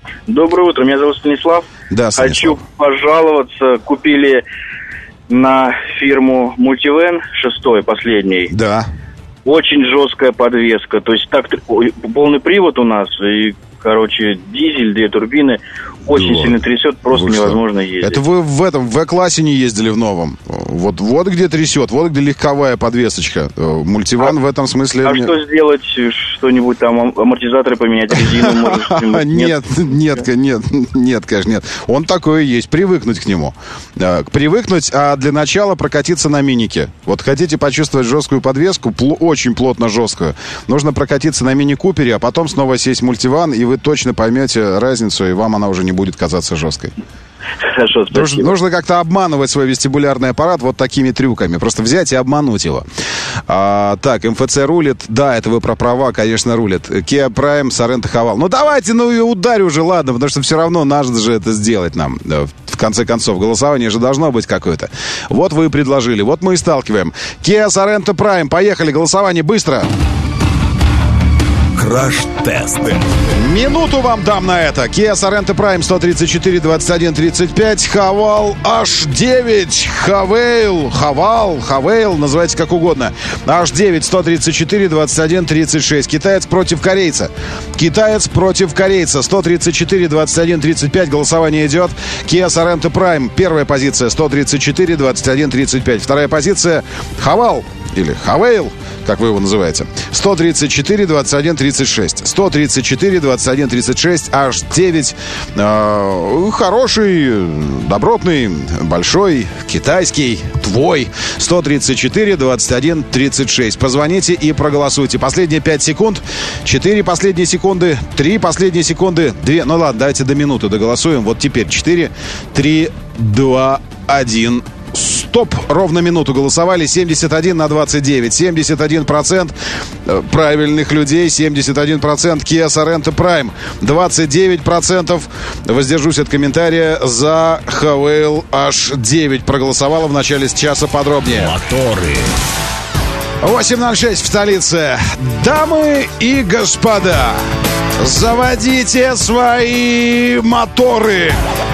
Speaker 16: Доброе утро, меня зовут Станислав.
Speaker 2: Да, Станислав.
Speaker 16: Хочу пожаловаться. Купили на фирму Multivan шестой, последний.
Speaker 2: Да.
Speaker 16: Очень жесткая подвеска. То есть так полный привод у нас и, короче, дизель, две турбины. Очень
Speaker 2: да.
Speaker 16: сильно трясет, просто
Speaker 2: вы
Speaker 16: невозможно
Speaker 2: что?
Speaker 16: ездить.
Speaker 2: Это вы в этом, в В-классе не ездили в новом. Вот, вот где трясет, вот где легковая подвесочка. Мультиван а, в этом смысле...
Speaker 16: А мне... что сделать? Что-нибудь там, амортизаторы поменять, резину, может?
Speaker 2: Нет, нет, нет, нет, конечно, нет. Он такой и есть, привыкнуть к нему. Привыкнуть, а для начала прокатиться на минике. Вот хотите почувствовать жесткую подвеску, очень плотно жесткую, нужно прокатиться на мини-купере, а потом снова сесть в мультиван, и вы точно поймете разницу, и вам она уже не будет казаться жесткой.
Speaker 16: Хорошо, спасибо.
Speaker 2: Нужно, нужно как-то обманывать свой вестибулярный аппарат вот такими трюками. Просто взять и обмануть его. А, так, эм эф цэ рулит. Да, это вы про права, конечно, рулит. Kia Prime, Sorento Haval. Ну, давайте, ну, и ударь уже, ладно, потому что все равно надо же это сделать нам. В конце концов, голосование же должно быть какое-то. Вот вы и предложили, вот мы и сталкиваем. Kia Sorento Prime, поехали, голосование, быстро.
Speaker 1: Краш-тест.
Speaker 2: Минуту вам дам на это. Kia Sorento Prime сто тридцать четыре двадцать один тридцать пять. Haval эйч девять. Haval, Haval, Haval, называйте как угодно. эйч девять сто тридцать четыре двадцать один тридцать шесть. Китаец против корейца. Китаец против корейца. сто тридцать четыре двадцать один тридцать пять. Голосование идет. Kia Sorento Prime. Первая позиция сто тридцать четыре двадцать один тридцать пять. Вторая позиция Haval. Или Haval, как вы его называете. сто тридцать четыре двадцать один тридцать шесть. сто тридцать четыре двадцать один тридцать шесть. эйч девять. Э, хороший, добротный, большой, китайский, твой. сто тридцать четыре двадцать один тридцать шесть. Позвоните и проголосуйте. Последние пять секунд. четыре последние секунды. три последние секунды. две. Ну ладно, давайте до минуты доголосуем. Вот теперь четыре, три, два, один. Стоп. Ровно минуту голосовали. семьдесят один на двадцать девять. семьдесят один процент правильных людей. семьдесят один процент Kia Sorento Prime. двадцать девять процентов, воздержусь от комментария, за Haval эйч девять. Проголосовало в начале часа подробнее.
Speaker 1: Моторы.
Speaker 2: восемь ноль шесть в столице. Дамы и господа, заводите свои моторы.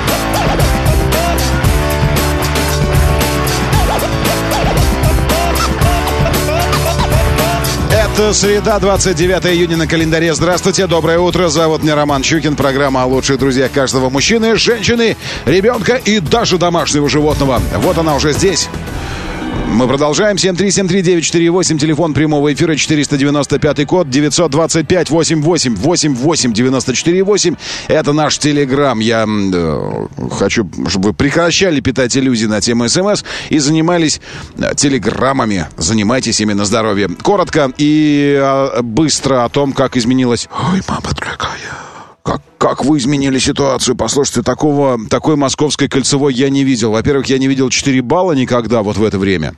Speaker 2: Это среда, двадцать девятое июня на календаре. Здравствуйте, доброе утро. Зовут меня Роман Щукин. Программа о лучших друзьях каждого мужчины, женщины, ребенка и даже домашнего животного. Вот она уже здесь. Мы продолжаем. семь три семь три девять четыре восемь. Телефон прямого эфира четыреста девяносто пятый код девятьсот двадцать пять восемьдесят восемь восемьдесят восемь девяносто четыре восемь. Это наш телеграм. Я э, хочу, чтобы вы прекращали питать иллюзии на тему СМС и занимались э, телеграммами. Занимайтесь именно здоровьем. Коротко и э, быстро о том, как изменилось... Ой, мама дорогая... Как, как вы изменили ситуацию? Послушайте, такого, такой московской кольцевой я не видел. Во-первых, я не видел четыре балла никогда вот в это время.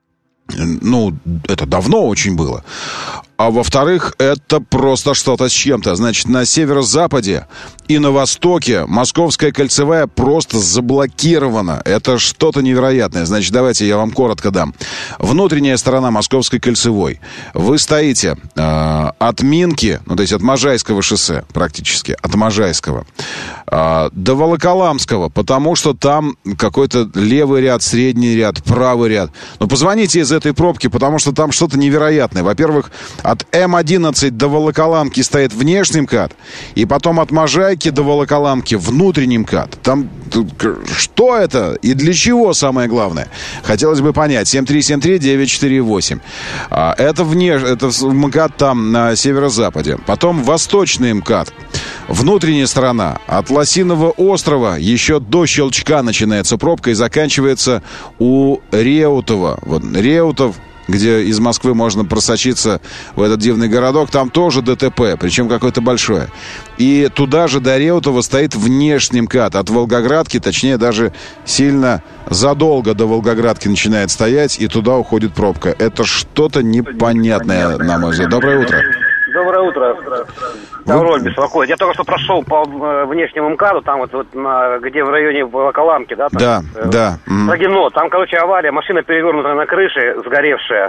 Speaker 2: Ну, это давно очень было. А во-вторых, это просто что-то с чем-то. Значит, на северо-западе и на востоке Московская кольцевая просто заблокирована. Это что-то невероятное. Значит, давайте я вам коротко дам. Внутренняя сторона Московской кольцевой. Вы стоите э, от Минки, ну, то есть от Можайского шоссе практически, от Можайского, э, до Волоколамского, потому что там какой-то левый ряд, средний ряд, правый ряд. Ну, позвоните из этой пробки, потому что там что-то невероятное. Во-первых, от эм одиннадцать до Волоколамки стоит внешний МКАД, и потом от Можайки до Волоколамки внутренний МКАД. Там что это и для чего, самое главное? Хотелось бы понять. семь три семь три девять четыре восемь. Это, внеш... это МКАД там на северо-западе. Потом восточный МКАД. Внутренняя сторона. От Лосиного острова еще до Щелчка начинается пробка и заканчивается у Реутова. Вот Реутов, где из Москвы можно просочиться в этот дивный городок, там тоже ДТП, причем какое-то большое. И туда же до Реутова стоит внешний МКАД. От Волгоградки, точнее, даже сильно задолго до Волгоградки начинает стоять, и туда уходит пробка. Это что-то непонятное, на мой взгляд. Доброе утро.
Speaker 17: Доброе утро. Тавроль беспокоит. Я только что прошел по внешнему МКАДу, там вот, вот на, где в районе Волоколамки, да? Там,
Speaker 2: да,
Speaker 17: э,
Speaker 2: да.
Speaker 17: Прогино. Там, короче, авария, машина перевернута на крыше, сгоревшая.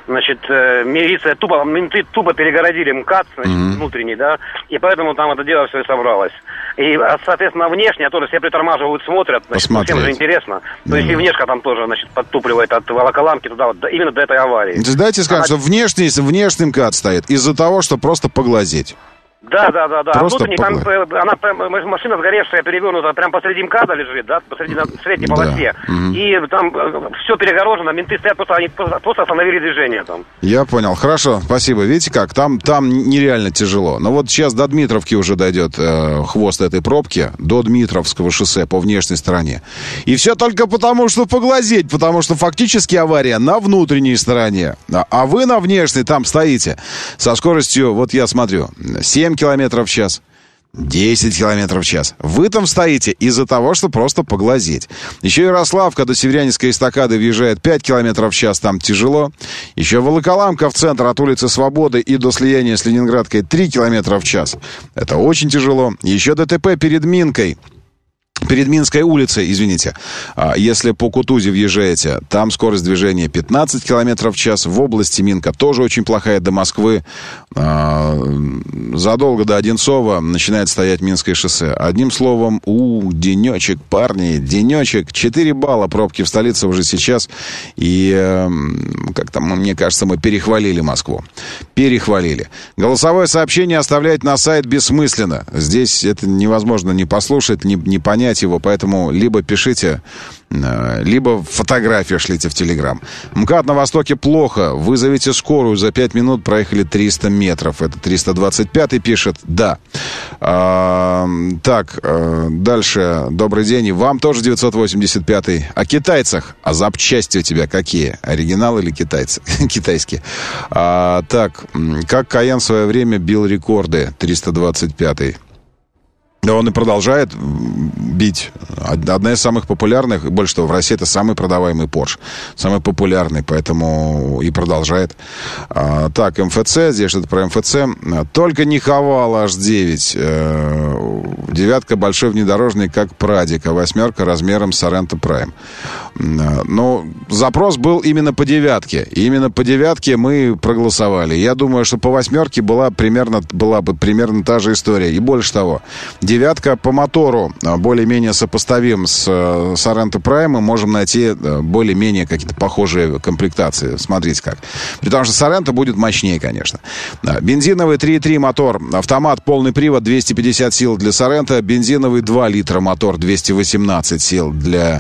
Speaker 17: значит, э, милиция тупо, менты тупо перегородили МКАД, значит, mm-hmm. внутренний, да, и поэтому там это дело все и собралось. И, соответственно, внешне тоже все притормаживают, смотрят, значит, всем же интересно. То mm-hmm. есть и внешка там тоже, значит, подтупливает от волоколамки туда, вот, именно до этой аварии.
Speaker 2: Дайте скажем, Она... что внешний, внешний МКАД стоит из-за того, что просто поглазеть.
Speaker 17: Да, да, да, да.
Speaker 2: Просто
Speaker 17: а внутренний там, она, машина сгоревшая, перевернута, прям посреди МКАДа лежит, да, посреди на средней полосе. Да. Угу. И там все перегорожено, менты стоят, просто они просто остановили движение там.
Speaker 2: Я понял, хорошо, спасибо. Видите как, там, там нереально тяжело. Но вот сейчас до Дмитровки уже дойдет э, хвост этой пробки, до Дмитровского шоссе по внешней стороне. И все только потому, что поглазеть, потому что фактически авария на внутренней стороне. А вы на внешней там стоите со скоростью, вот я смотрю, семь километров в час, десять километров в час. Вы там стоите из-за того, что просто поглазеть. Еще Ярославка до Северянинской эстакады въезжает пять километров в час, там тяжело. Еще Волоколамка в центр от улицы Свободы и до слияния с Ленинградкой три километра в час. Это очень тяжело. Еще ДТП перед Минкой. Перед Минской улицей, извините, если по Кутузе въезжаете, там скорость движения пятнадцать километров в час. В области Минка тоже очень плохая, до Москвы. Задолго до Одинцова начинает стоять Минское шоссе. Одним словом, у, денечек, парни, денечек. четыре балла пробки в столице уже сейчас. И как-то, мне кажется, мы перехвалили Москву. Перехвалили. Голосовое сообщение оставлять на сайт бессмысленно. Здесь это невозможно не послушать, не, не понять его, поэтому либо пишите, либо фотографию шлите в Телеграм. МКАД на востоке плохо. Вызовите скорую. За пять минут проехали триста метров. Это триста двадцать пятый пишет. Да. А, так, дальше. Добрый день. И вам тоже девятьсот восемьдесят пятый. О китайцах. А запчасти у тебя какие? Оригинал или китайцы? Китайские. А, так, как Каян в свое время бил рекорды? триста двадцать пятый. Да, он и продолжает бить. Одна из самых популярных, больше того, в России это самый продаваемый Porsche. Самый популярный, поэтому и продолжает. А, так, МФЦ, здесь что-то про МФЦ. Только не Хавал аш девять. Девятка большой внедорожный, как Прадик, а восьмерка размером Sorento Prime. Но запрос был именно по девятке. И именно по девятке мы проголосовали. Я думаю, что по восьмерке была, примерно, была бы примерно та же история. И больше того, девятка по мотору более-менее сопоставим с Sorento Prime. Мы можем найти более-менее какие-то похожие комплектации. Смотрите как. Потому что Sorento будет мощнее, конечно. Бензиновый три и три мотор. Автомат, полный привод, двести пятьдесят сил для Sorento. Бензиновый два литра мотор, двести восемнадцать сил для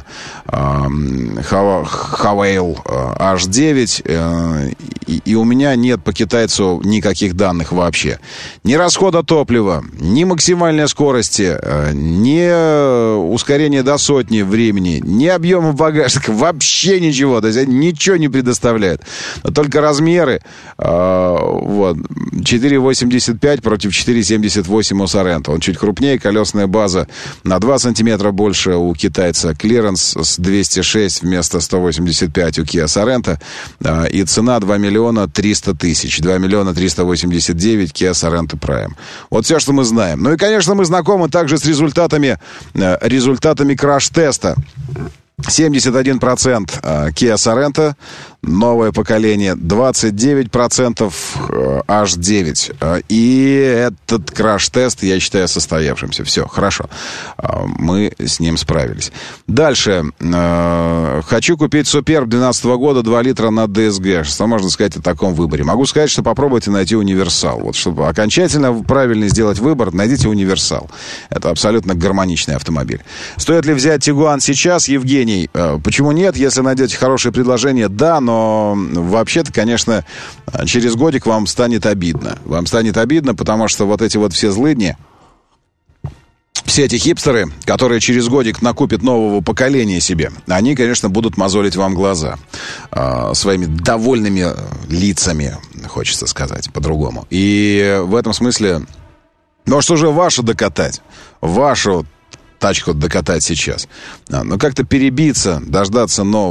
Speaker 2: Хавейл аш девять. И, и у меня нет по китайцу никаких данных вообще. Ни расхода топлива, ни максимальной скорости, ни ускорения до сотни времени, ни объема багажника, вообще ничего. То есть ничего не предоставляет. Только размеры. Вот. четыре восемьдесят пять против четыре семьдесят восемь у Sorento. Он чуть крупнее, колесная база на два сантиметра больше у китайца. Клиренс с двести шесть вместо сто восемьдесят пять у Kia Sorento. И цена два миллиона триста тысяч. два миллиона триста восемьдесят девять Kia Sorento Prime. Вот все, что мы знаем. Ну и, конечно, мы знакомы также с результатами, результатами краш-теста. семьдесят один процент Kia Sorento, новое поколение, двадцать девять процентов аш девять. И этот краш-тест, я считаю, состоявшимся. Все, хорошо. Мы с ним справились. Дальше. Хочу купить Суперб двенадцатого года, два литра на ди эс джи. Что можно сказать о таком выборе? Могу сказать, что попробуйте найти универсал. Вот, чтобы окончательно правильно сделать выбор, найдите универсал. Это абсолютно гармоничный автомобиль. Стоит ли взять Тигуан сейчас, Евгений? Почему нет? Если найдете хорошее предложение, да, но вообще-то, конечно, через годик вам станет обидно. Вам станет обидно, потому что вот эти вот все злыдни, все эти хипстеры, которые через годик накупят нового поколения себе, они, конечно, будут мозолить вам глаза э, своими довольными лицами, хочется сказать по-другому. И в этом смысле, может, уже вашу докатать, вашу тачку докатать сейчас. Но как-то перебиться, дождаться нового.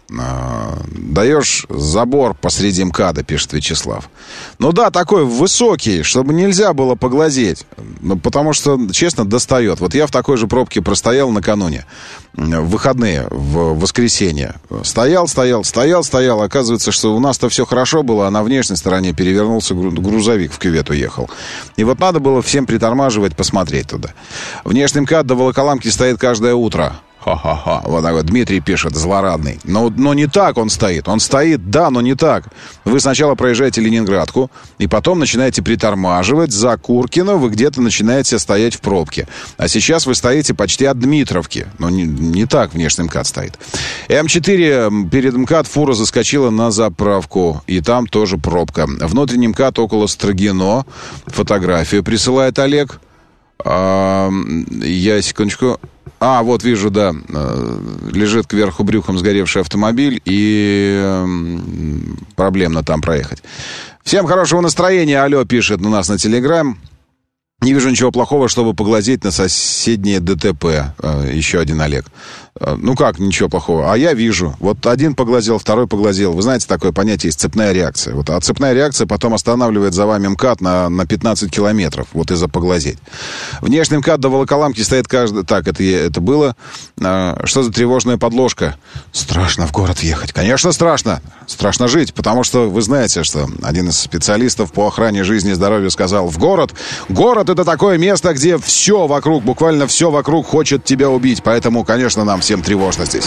Speaker 2: Даешь забор посреди МКАДа, пишет Вячеслав. Ну да, такой высокий, чтобы нельзя было поглазеть. Ну, потому что, честно, достает. Вот я в такой же пробке простоял накануне. В выходные, в воскресенье. Стоял, стоял, стоял, стоял. Оказывается, что у нас-то все хорошо было, а на внешней стороне перевернулся грузовик, в кювет уехал. И вот надо было всем притормаживать, посмотреть туда. Внешний МКАД до Волоколамки стоит каждое утро. Ха-ха-ха. Вот такой Дмитрий пишет, злорадный. Но, но не так он стоит. Он стоит, да, но не так. Вы сначала проезжаете Ленинградку, и потом начинаете притормаживать за Куркино, вы где-то начинаете стоять в пробке. А сейчас вы стоите почти от Дмитровки. Но не, не так внешний МКАД стоит. Эм четыре перед МКАД фура заскочила на заправку, и там тоже пробка. Внутренний МКАД около Строгино. Фотографию присылает Олег. А, я, секундочку... А, вот вижу, да, лежит кверху брюхом сгоревший автомобиль, и проблемно там проехать. Всем хорошего настроения, алло, пишет у нас на Телеграм. Не вижу ничего плохого, чтобы поглазеть на соседнее ДТП. Еще один Олег. Ну как ничего плохого? А я вижу. Вот один поглазел, второй поглазел. Вы знаете, такое понятие есть цепная реакция. Вот, а цепная реакция потом останавливает за вами МКАД на, на пятнадцать километров. Вот из-за поглазеть. Внешний МКАД до Волоколамки стоит каждый... Так, это, это было. А, что за тревожная подложка? Страшно в город въехать. Конечно, страшно. Страшно жить, потому что вы знаете, что один из специалистов по охране жизни и здоровья сказал: в город... Город — это такое место, где все вокруг, буквально все вокруг хочет тебя убить. Поэтому, конечно, нам всем тревожно здесь.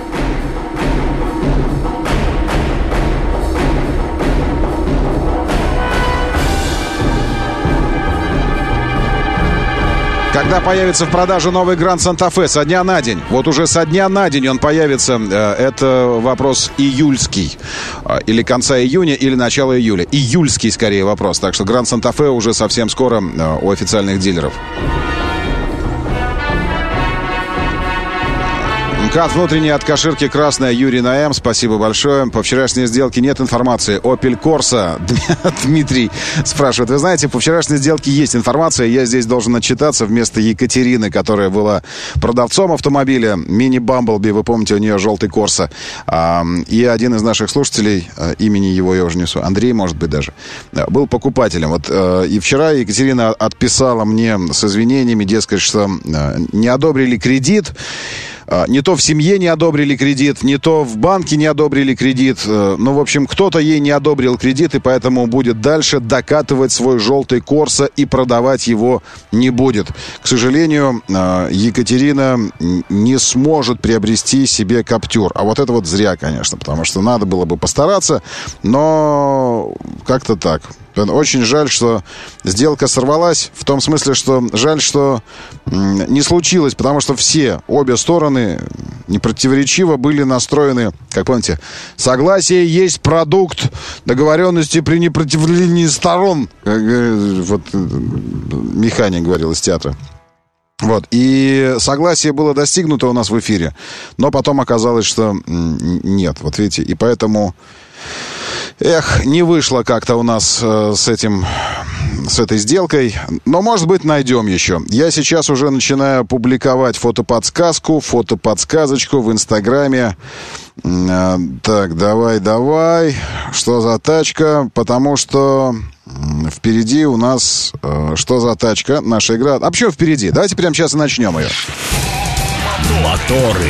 Speaker 2: Когда появится в продаже новый Гранд Санта-Фе? Со дня на день. Вот уже со дня на день он появится. Это вопрос июльский. Или конца июня, или начала июля. Июльский, скорее, вопрос. Так что Гранд Санта-Фе уже совсем скоро у официальных дилеров. МКАД внутренний от Каширки красная, Юрий на М. Спасибо большое. По вчерашней сделке нет информации. Opel Corsa. Дмитрий спрашивает. Вы знаете, по вчерашней сделке есть информация. Я здесь должен отчитаться вместо Екатерины, которая была продавцом автомобиля. Мини Бамблби, вы помните, у нее желтый Corsa. И один из наших слушателей, имени его я уже несу, Андрей, может быть, даже, был покупателем. Вот и вчера Екатерина отписала мне с извинениями, дескать, что не одобрили кредит. Не то в семье не одобрили кредит, не то в банке не одобрили кредит. Ну, в общем, кто-то ей не одобрил кредит, и поэтому будет дальше докатывать свой желтый Корса и продавать его не будет. К сожалению, Екатерина не сможет приобрести себе Каптюр. А вот это вот зря, конечно, потому что надо было бы постараться, но как-то так. Очень жаль, что сделка сорвалась, в том смысле, что жаль, что не случилось, потому что все, обе стороны непротиворечиво были настроены, как помните, согласие есть продукт договоренности при непротивлении сторон, как вот Механик говорил из театра. Вот, и согласие было достигнуто у нас в эфире, но потом оказалось, что нет, вот видите, и поэтому... Эх, не вышло как-то у нас э, с этим, с этой сделкой. Но, может быть, найдем еще. Я сейчас уже начинаю публиковать фотоподсказку, фотоподсказочку в Инстаграме. Э, так, давай, давай. Что за тачка? Потому что впереди у нас... Э, что за тачка? Наша игра... А почему впереди? Давайте прямо сейчас и начнем ее.
Speaker 1: Моторы.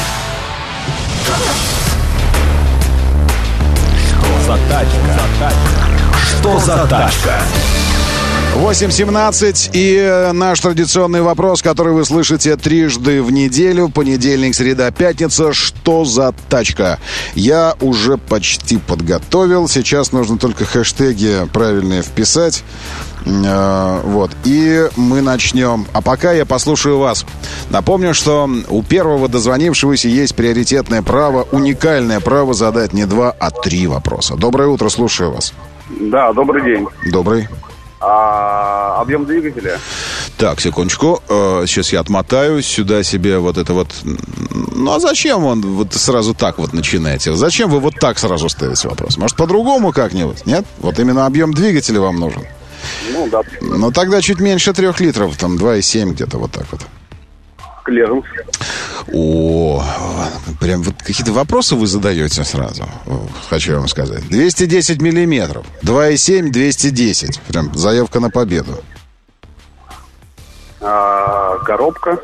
Speaker 1: За тачка. Что за тачка?
Speaker 2: восемь семнадцать, и наш традиционный вопрос, который вы слышите трижды в неделю, понедельник, среда, пятница. Что за тачка? Я уже почти подготовил. Сейчас нужно только хэштеги правильные вписать. Вот, и мы начнем. А пока я послушаю вас. Напомню, что у первого дозвонившегося есть приоритетное право, уникальное право задать не два, а три вопроса. Доброе утро, слушаю вас.
Speaker 4: Да, добрый день.
Speaker 2: Добрый.
Speaker 4: А, объем двигателя?
Speaker 2: Так, секундочку. Сейчас я отмотаю сюда себе вот это вот. Ну, а зачем он вот сразу так вот начинаете? Зачем вы вот так сразу ставите вопрос? Может, по-другому как-нибудь? Нет? Вот именно объем двигателя вам нужен.
Speaker 4: Ну, да.
Speaker 2: Но тогда чуть меньше трех литров, там два и семь где-то вот так вот.
Speaker 4: Клиренс.
Speaker 2: О, прям вот какие-то вопросы вы задаете сразу, хочу вам сказать. двести десять миллиметров, два и семь, двести десять. Прям заявка на победу.
Speaker 18: А, коробка.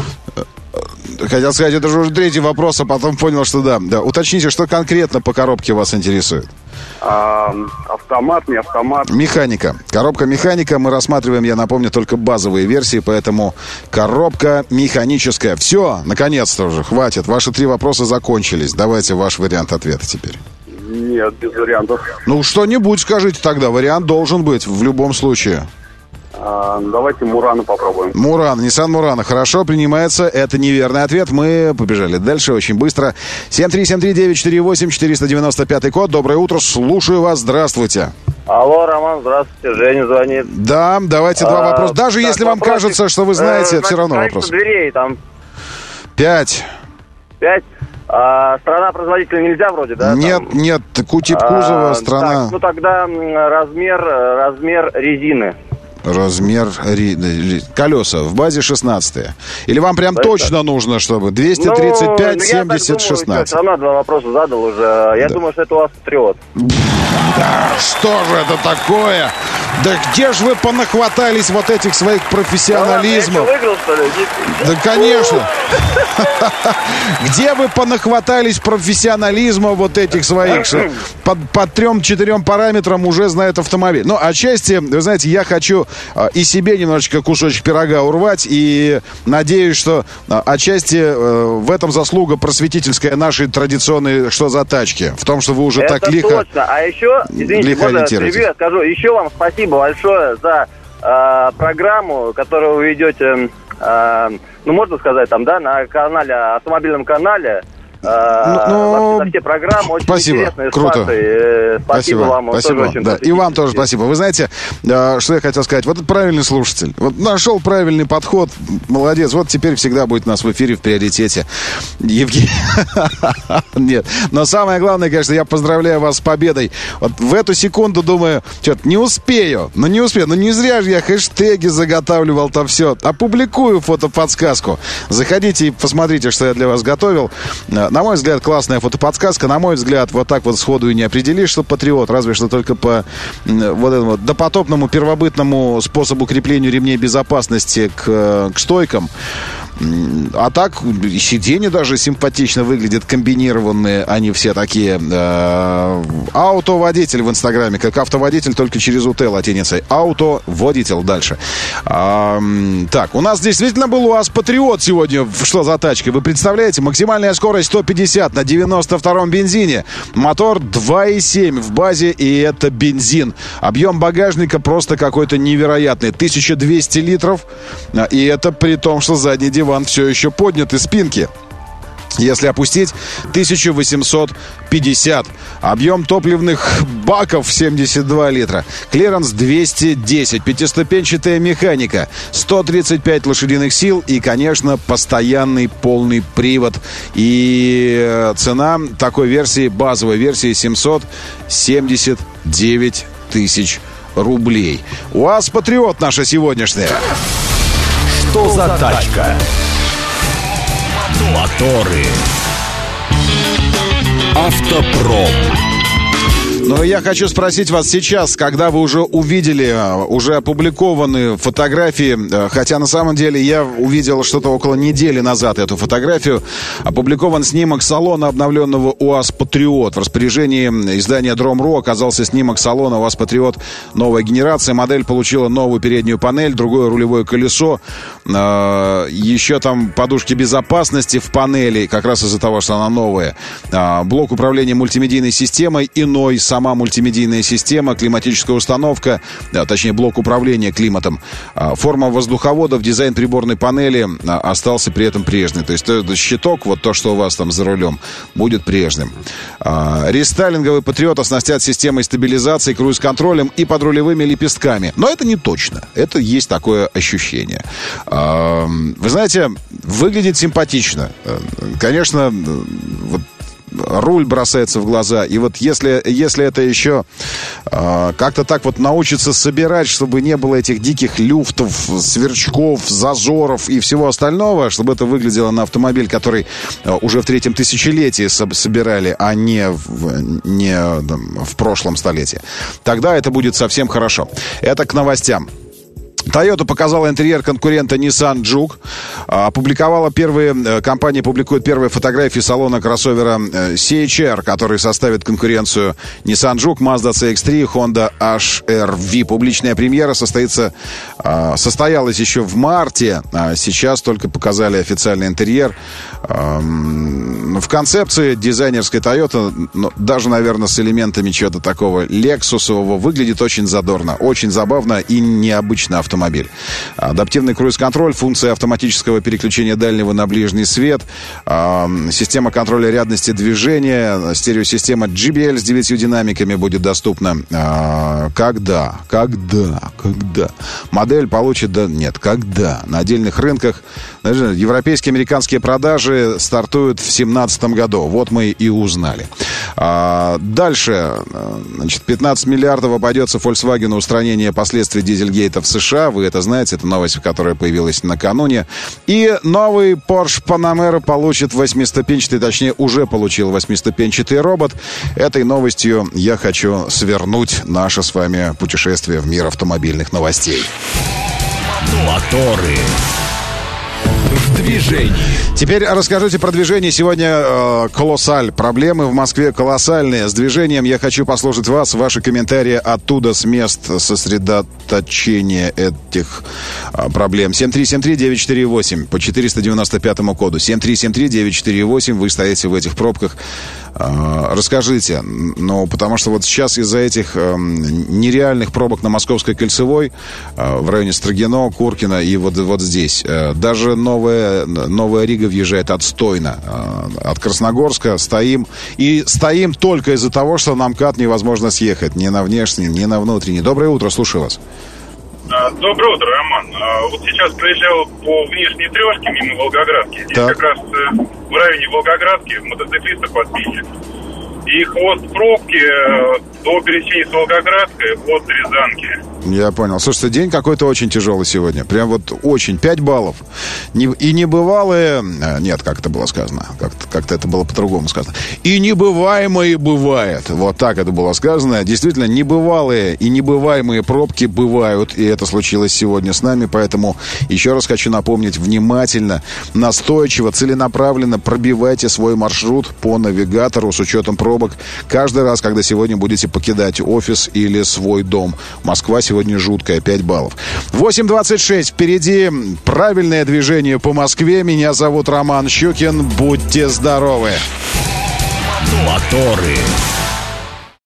Speaker 2: Хотел сказать, это же уже третий вопрос, а потом понял, что да. да. Уточните, что конкретно по коробке вас интересует?
Speaker 18: А, автомат, не автомат.
Speaker 2: Механика. Коробка механика. Мы рассматриваем, я напомню, только базовые версии, поэтому коробка механическая. Все, наконец-то уже, хватит. Ваши три вопроса закончились. Давайте ваш вариант ответа теперь.
Speaker 18: Нет, без вариантов.
Speaker 2: Ну, что-нибудь скажите тогда. Вариант должен быть в любом случае.
Speaker 18: А, давайте Мурана попробуем.
Speaker 2: Муран, Nissan Мурана. Хорошо, принимается. Это неверный ответ. Мы побежали дальше очень быстро. семь три семь три девять четыре восемь четыреста девяносто пятый код. Доброе утро. Слушаю вас. Здравствуйте.
Speaker 19: Алло, Роман, здравствуйте. Женя звонит.
Speaker 2: Да, давайте два
Speaker 19: а,
Speaker 2: вопроса. Даже так, если вам
Speaker 19: вопросик,
Speaker 2: кажется, что вы знаете, э, все равно вопрос.
Speaker 19: Дверей там.
Speaker 2: Пять.
Speaker 19: Пять. А, страна-производителя нельзя вроде, да?
Speaker 2: Нет,
Speaker 19: там?
Speaker 2: нет. Тип кузова,
Speaker 19: а,
Speaker 2: страна.
Speaker 19: Так, ну тогда размер, размер резины.
Speaker 2: Размер ри... колеса в базе шестнадцать. Или вам прям да, точно это... нужно, чтобы двести тридцать пять, ну, семьдесят, шестнадцать?
Speaker 19: Все равно два вопроса задал уже. Я да. думаю, что это у вас Патриот.
Speaker 2: Да, что же это такое? Да где же вы понахватались вот этих своих профессионализмов?
Speaker 19: Да, я выиграл, что ли?
Speaker 2: Да, конечно. Где вы понахватались профессионализма вот этих своих? По, по трем-четырем параметрам уже знает автомобиль. Ну, отчасти, вы знаете, я хочу и себе немножечко кусочек пирога урвать, и надеюсь, что отчасти в этом заслуга просветительская нашей традиционной «Что за тачки?» В том, что вы уже
Speaker 19: это
Speaker 2: так лихо...
Speaker 19: Это точно. А еще, извините, можно ревью я скажу, еще вам спасибо большое за э, программу, которую вы ведете, э, ну, можно сказать, там, да, на канале, автомобильном канале. Э, ну, вообще, все программы очень
Speaker 2: спасибо,
Speaker 19: интересные.
Speaker 2: круто.
Speaker 19: Э, спасибо, спасибо вам.
Speaker 2: Спасибо.
Speaker 19: Тоже очень
Speaker 2: да. И вам тоже спасибо. Вы знаете, э, что я хотел сказать? Вот это правильный слушатель. Вот нашел правильный подход. Молодец. Вот теперь всегда будет у нас в эфире в приоритете Евгений. Нет. Но самое главное, конечно, я поздравляю вас с победой. Вот в эту секунду думаю, что-то не успею. Ну не успею. Ну не зря же я хэштеги заготавливал там все. Опубликую фотоподсказку. Заходите и посмотрите, что я для вас готовил. На мой взгляд, классная фотоподсказка. На мой взгляд, вот так вот сходу и не определишь, что патриот. Разве что только по вот этому допотопному первобытному способу крепления ремней безопасности к, к стойкам. А так, сиденья даже симпатично выглядят, комбинированные. Они все такие. Э, автоводитель в Инстаграме, как автоводитель, только через УТ латиницей. Автоводитель. Дальше. Э, так, у нас действительно был УАЗ Патриот сегодня. Что за тачка? Вы представляете? Максимальная скорость сто пятьдесят на девяносто втором бензине. Мотор два и семь в базе, и это бензин. Объем багажника просто какой-то невероятный. тысяча двести литров. И это при том, что задний диван все еще поднят из спинки. Если опустить, тысяча восемьсот пятьдесят. Объем топливных баков семьдесят два литра. Клиренс двести десять. Пятиступенчатая механика. сто тридцать пять лошадиных сил. И, конечно, постоянный полный привод. И цена такой версии, базовой версии, семьсот семьдесят девять тысяч рублей. УАЗ Патриот наша сегодняшняя.
Speaker 1: Что за тачка? Моторы. Автопром.
Speaker 2: Но я хочу спросить вас сейчас, когда вы уже увидели, уже опубликованы фотографии, хотя на самом деле я увидел что-то около недели назад эту фотографию, опубликован снимок салона обновленного УАЗ Патриот. В распоряжении издания Дром.ру оказался снимок салона УАЗ Патриот новая генерация. Модель получила новую переднюю панель, другое рулевое колесо, еще там подушки безопасности в панели, как раз из-за того, что она новая. Блок управления мультимедийной системой иной, сама мультимедийная система, климатическая установка, да, точнее блок управления климатом, форма воздуховодов, дизайн приборной панели остался при этом прежний. То есть щиток, вот то, что у вас там за рулем, будет прежним. Рестайлинговый Патриот оснастят системой стабилизации, круиз-контролем и подрулевыми лепестками. Но это не точно. Это есть такое ощущение. Вы знаете, выглядит симпатично. Конечно, вот руль бросается в глаза. И вот если, если это еще э, как-то так вот научиться собирать, чтобы не было этих диких люфтов, сверчков, зазоров и всего остального, чтобы это выглядело на автомобиль, который э, уже в третьем тысячелетии со- собирали, а не, в, не там, в прошлом столетии, тогда это будет совсем хорошо. Это к новостям. Toyota показала интерьер конкурента Nissan Juke. Опубликовала первые, компания публикует первые фотографии салона кроссовера си эйч ар, который составит конкуренцию Nissan Juke, Mazda си икс три, Honda эйч ар ви. Публичная премьера состоится, состоялась еще в марте, а сейчас только показали официальный интерьер. В концепции дизайнерской Toyota, ну, даже, наверное, с элементами чего-то такого лексусового, выглядит очень задорно, очень забавно и необычно автомобиль. Автомобиль. Адаптивный круиз-контроль, функция автоматического переключения дальнего на ближний свет, э, система контроля рядности движения, стереосистема джи би эл с девятью динамиками будет доступна. Э, когда? Когда? Когда? Модель получит... Да, нет, когда? На отдельных рынках. Даже европейские, американские продажи стартуют в две тысячи семнадцатом году. Вот мы и узнали. Э, дальше. Значит, пятнадцать миллиардов обойдется Volkswagen устранение последствий дизельгейта в США. Вы это знаете, это новость, которая появилась накануне. И новый Porsche Panamera получит восьмиступенчатый, точнее, уже получил восьмиступенчатый робот. Этой новостью я хочу свернуть наше с вами путешествие в мир автомобильных новостей.
Speaker 1: Моторы. В движении.
Speaker 2: Теперь расскажите про движение. Сегодня э, колоссаль. Проблемы в Москве колоссальные. С движением я хочу послушать вас, ваши комментарии оттуда, с мест сосредоточения этих э, проблем. семь три семь три девять четыре восемь по четыреста девяносто пятому коду. семь три семь три девять четыре восемь. Вы стоите в этих пробках. Э, расскажите. Ну, потому что вот сейчас из-за этих э, нереальных пробок на Московской кольцевой, э, в районе Строгино, Куркина и вот, вот здесь, э, даже новая, новая Рига въезжает отстойно. От Красногорска стоим. И стоим только из-за того, что на МКАД невозможно съехать. Ни на внешний, ни на внутренний. Доброе утро, слушаю вас.
Speaker 12: Доброе утро, Роман. Вот сейчас проезжал по внешней трешке мимо Волгоградки. Здесь так. Как раз в районе Волгоградки мотоциклистов подписчик. И хвост пробки до пересечения с Волгоградкой от Рязанки.
Speaker 2: Я понял. Слушайте, день какой-то очень тяжелый сегодня. Прям вот очень. пять баллов. И небывалые... Нет, как это было сказано? Как-то, как-то это было по-другому сказано. И небываемое бывает. Вот так это было сказано. Действительно, небывалые и небываемые пробки бывают. И это случилось сегодня с нами. Поэтому еще раз хочу напомнить. Внимательно, настойчиво, целенаправленно пробивайте свой маршрут по навигатору с учетом пробок. Каждый раз, когда сегодня будете покидать офис или свой дом. Москва сегодня жуткая, пять баллов. восемь двадцать шесть. Впереди правильное движение по Москве. Меня зовут Роман Щукин. Будьте здоровы.
Speaker 1: Моторы.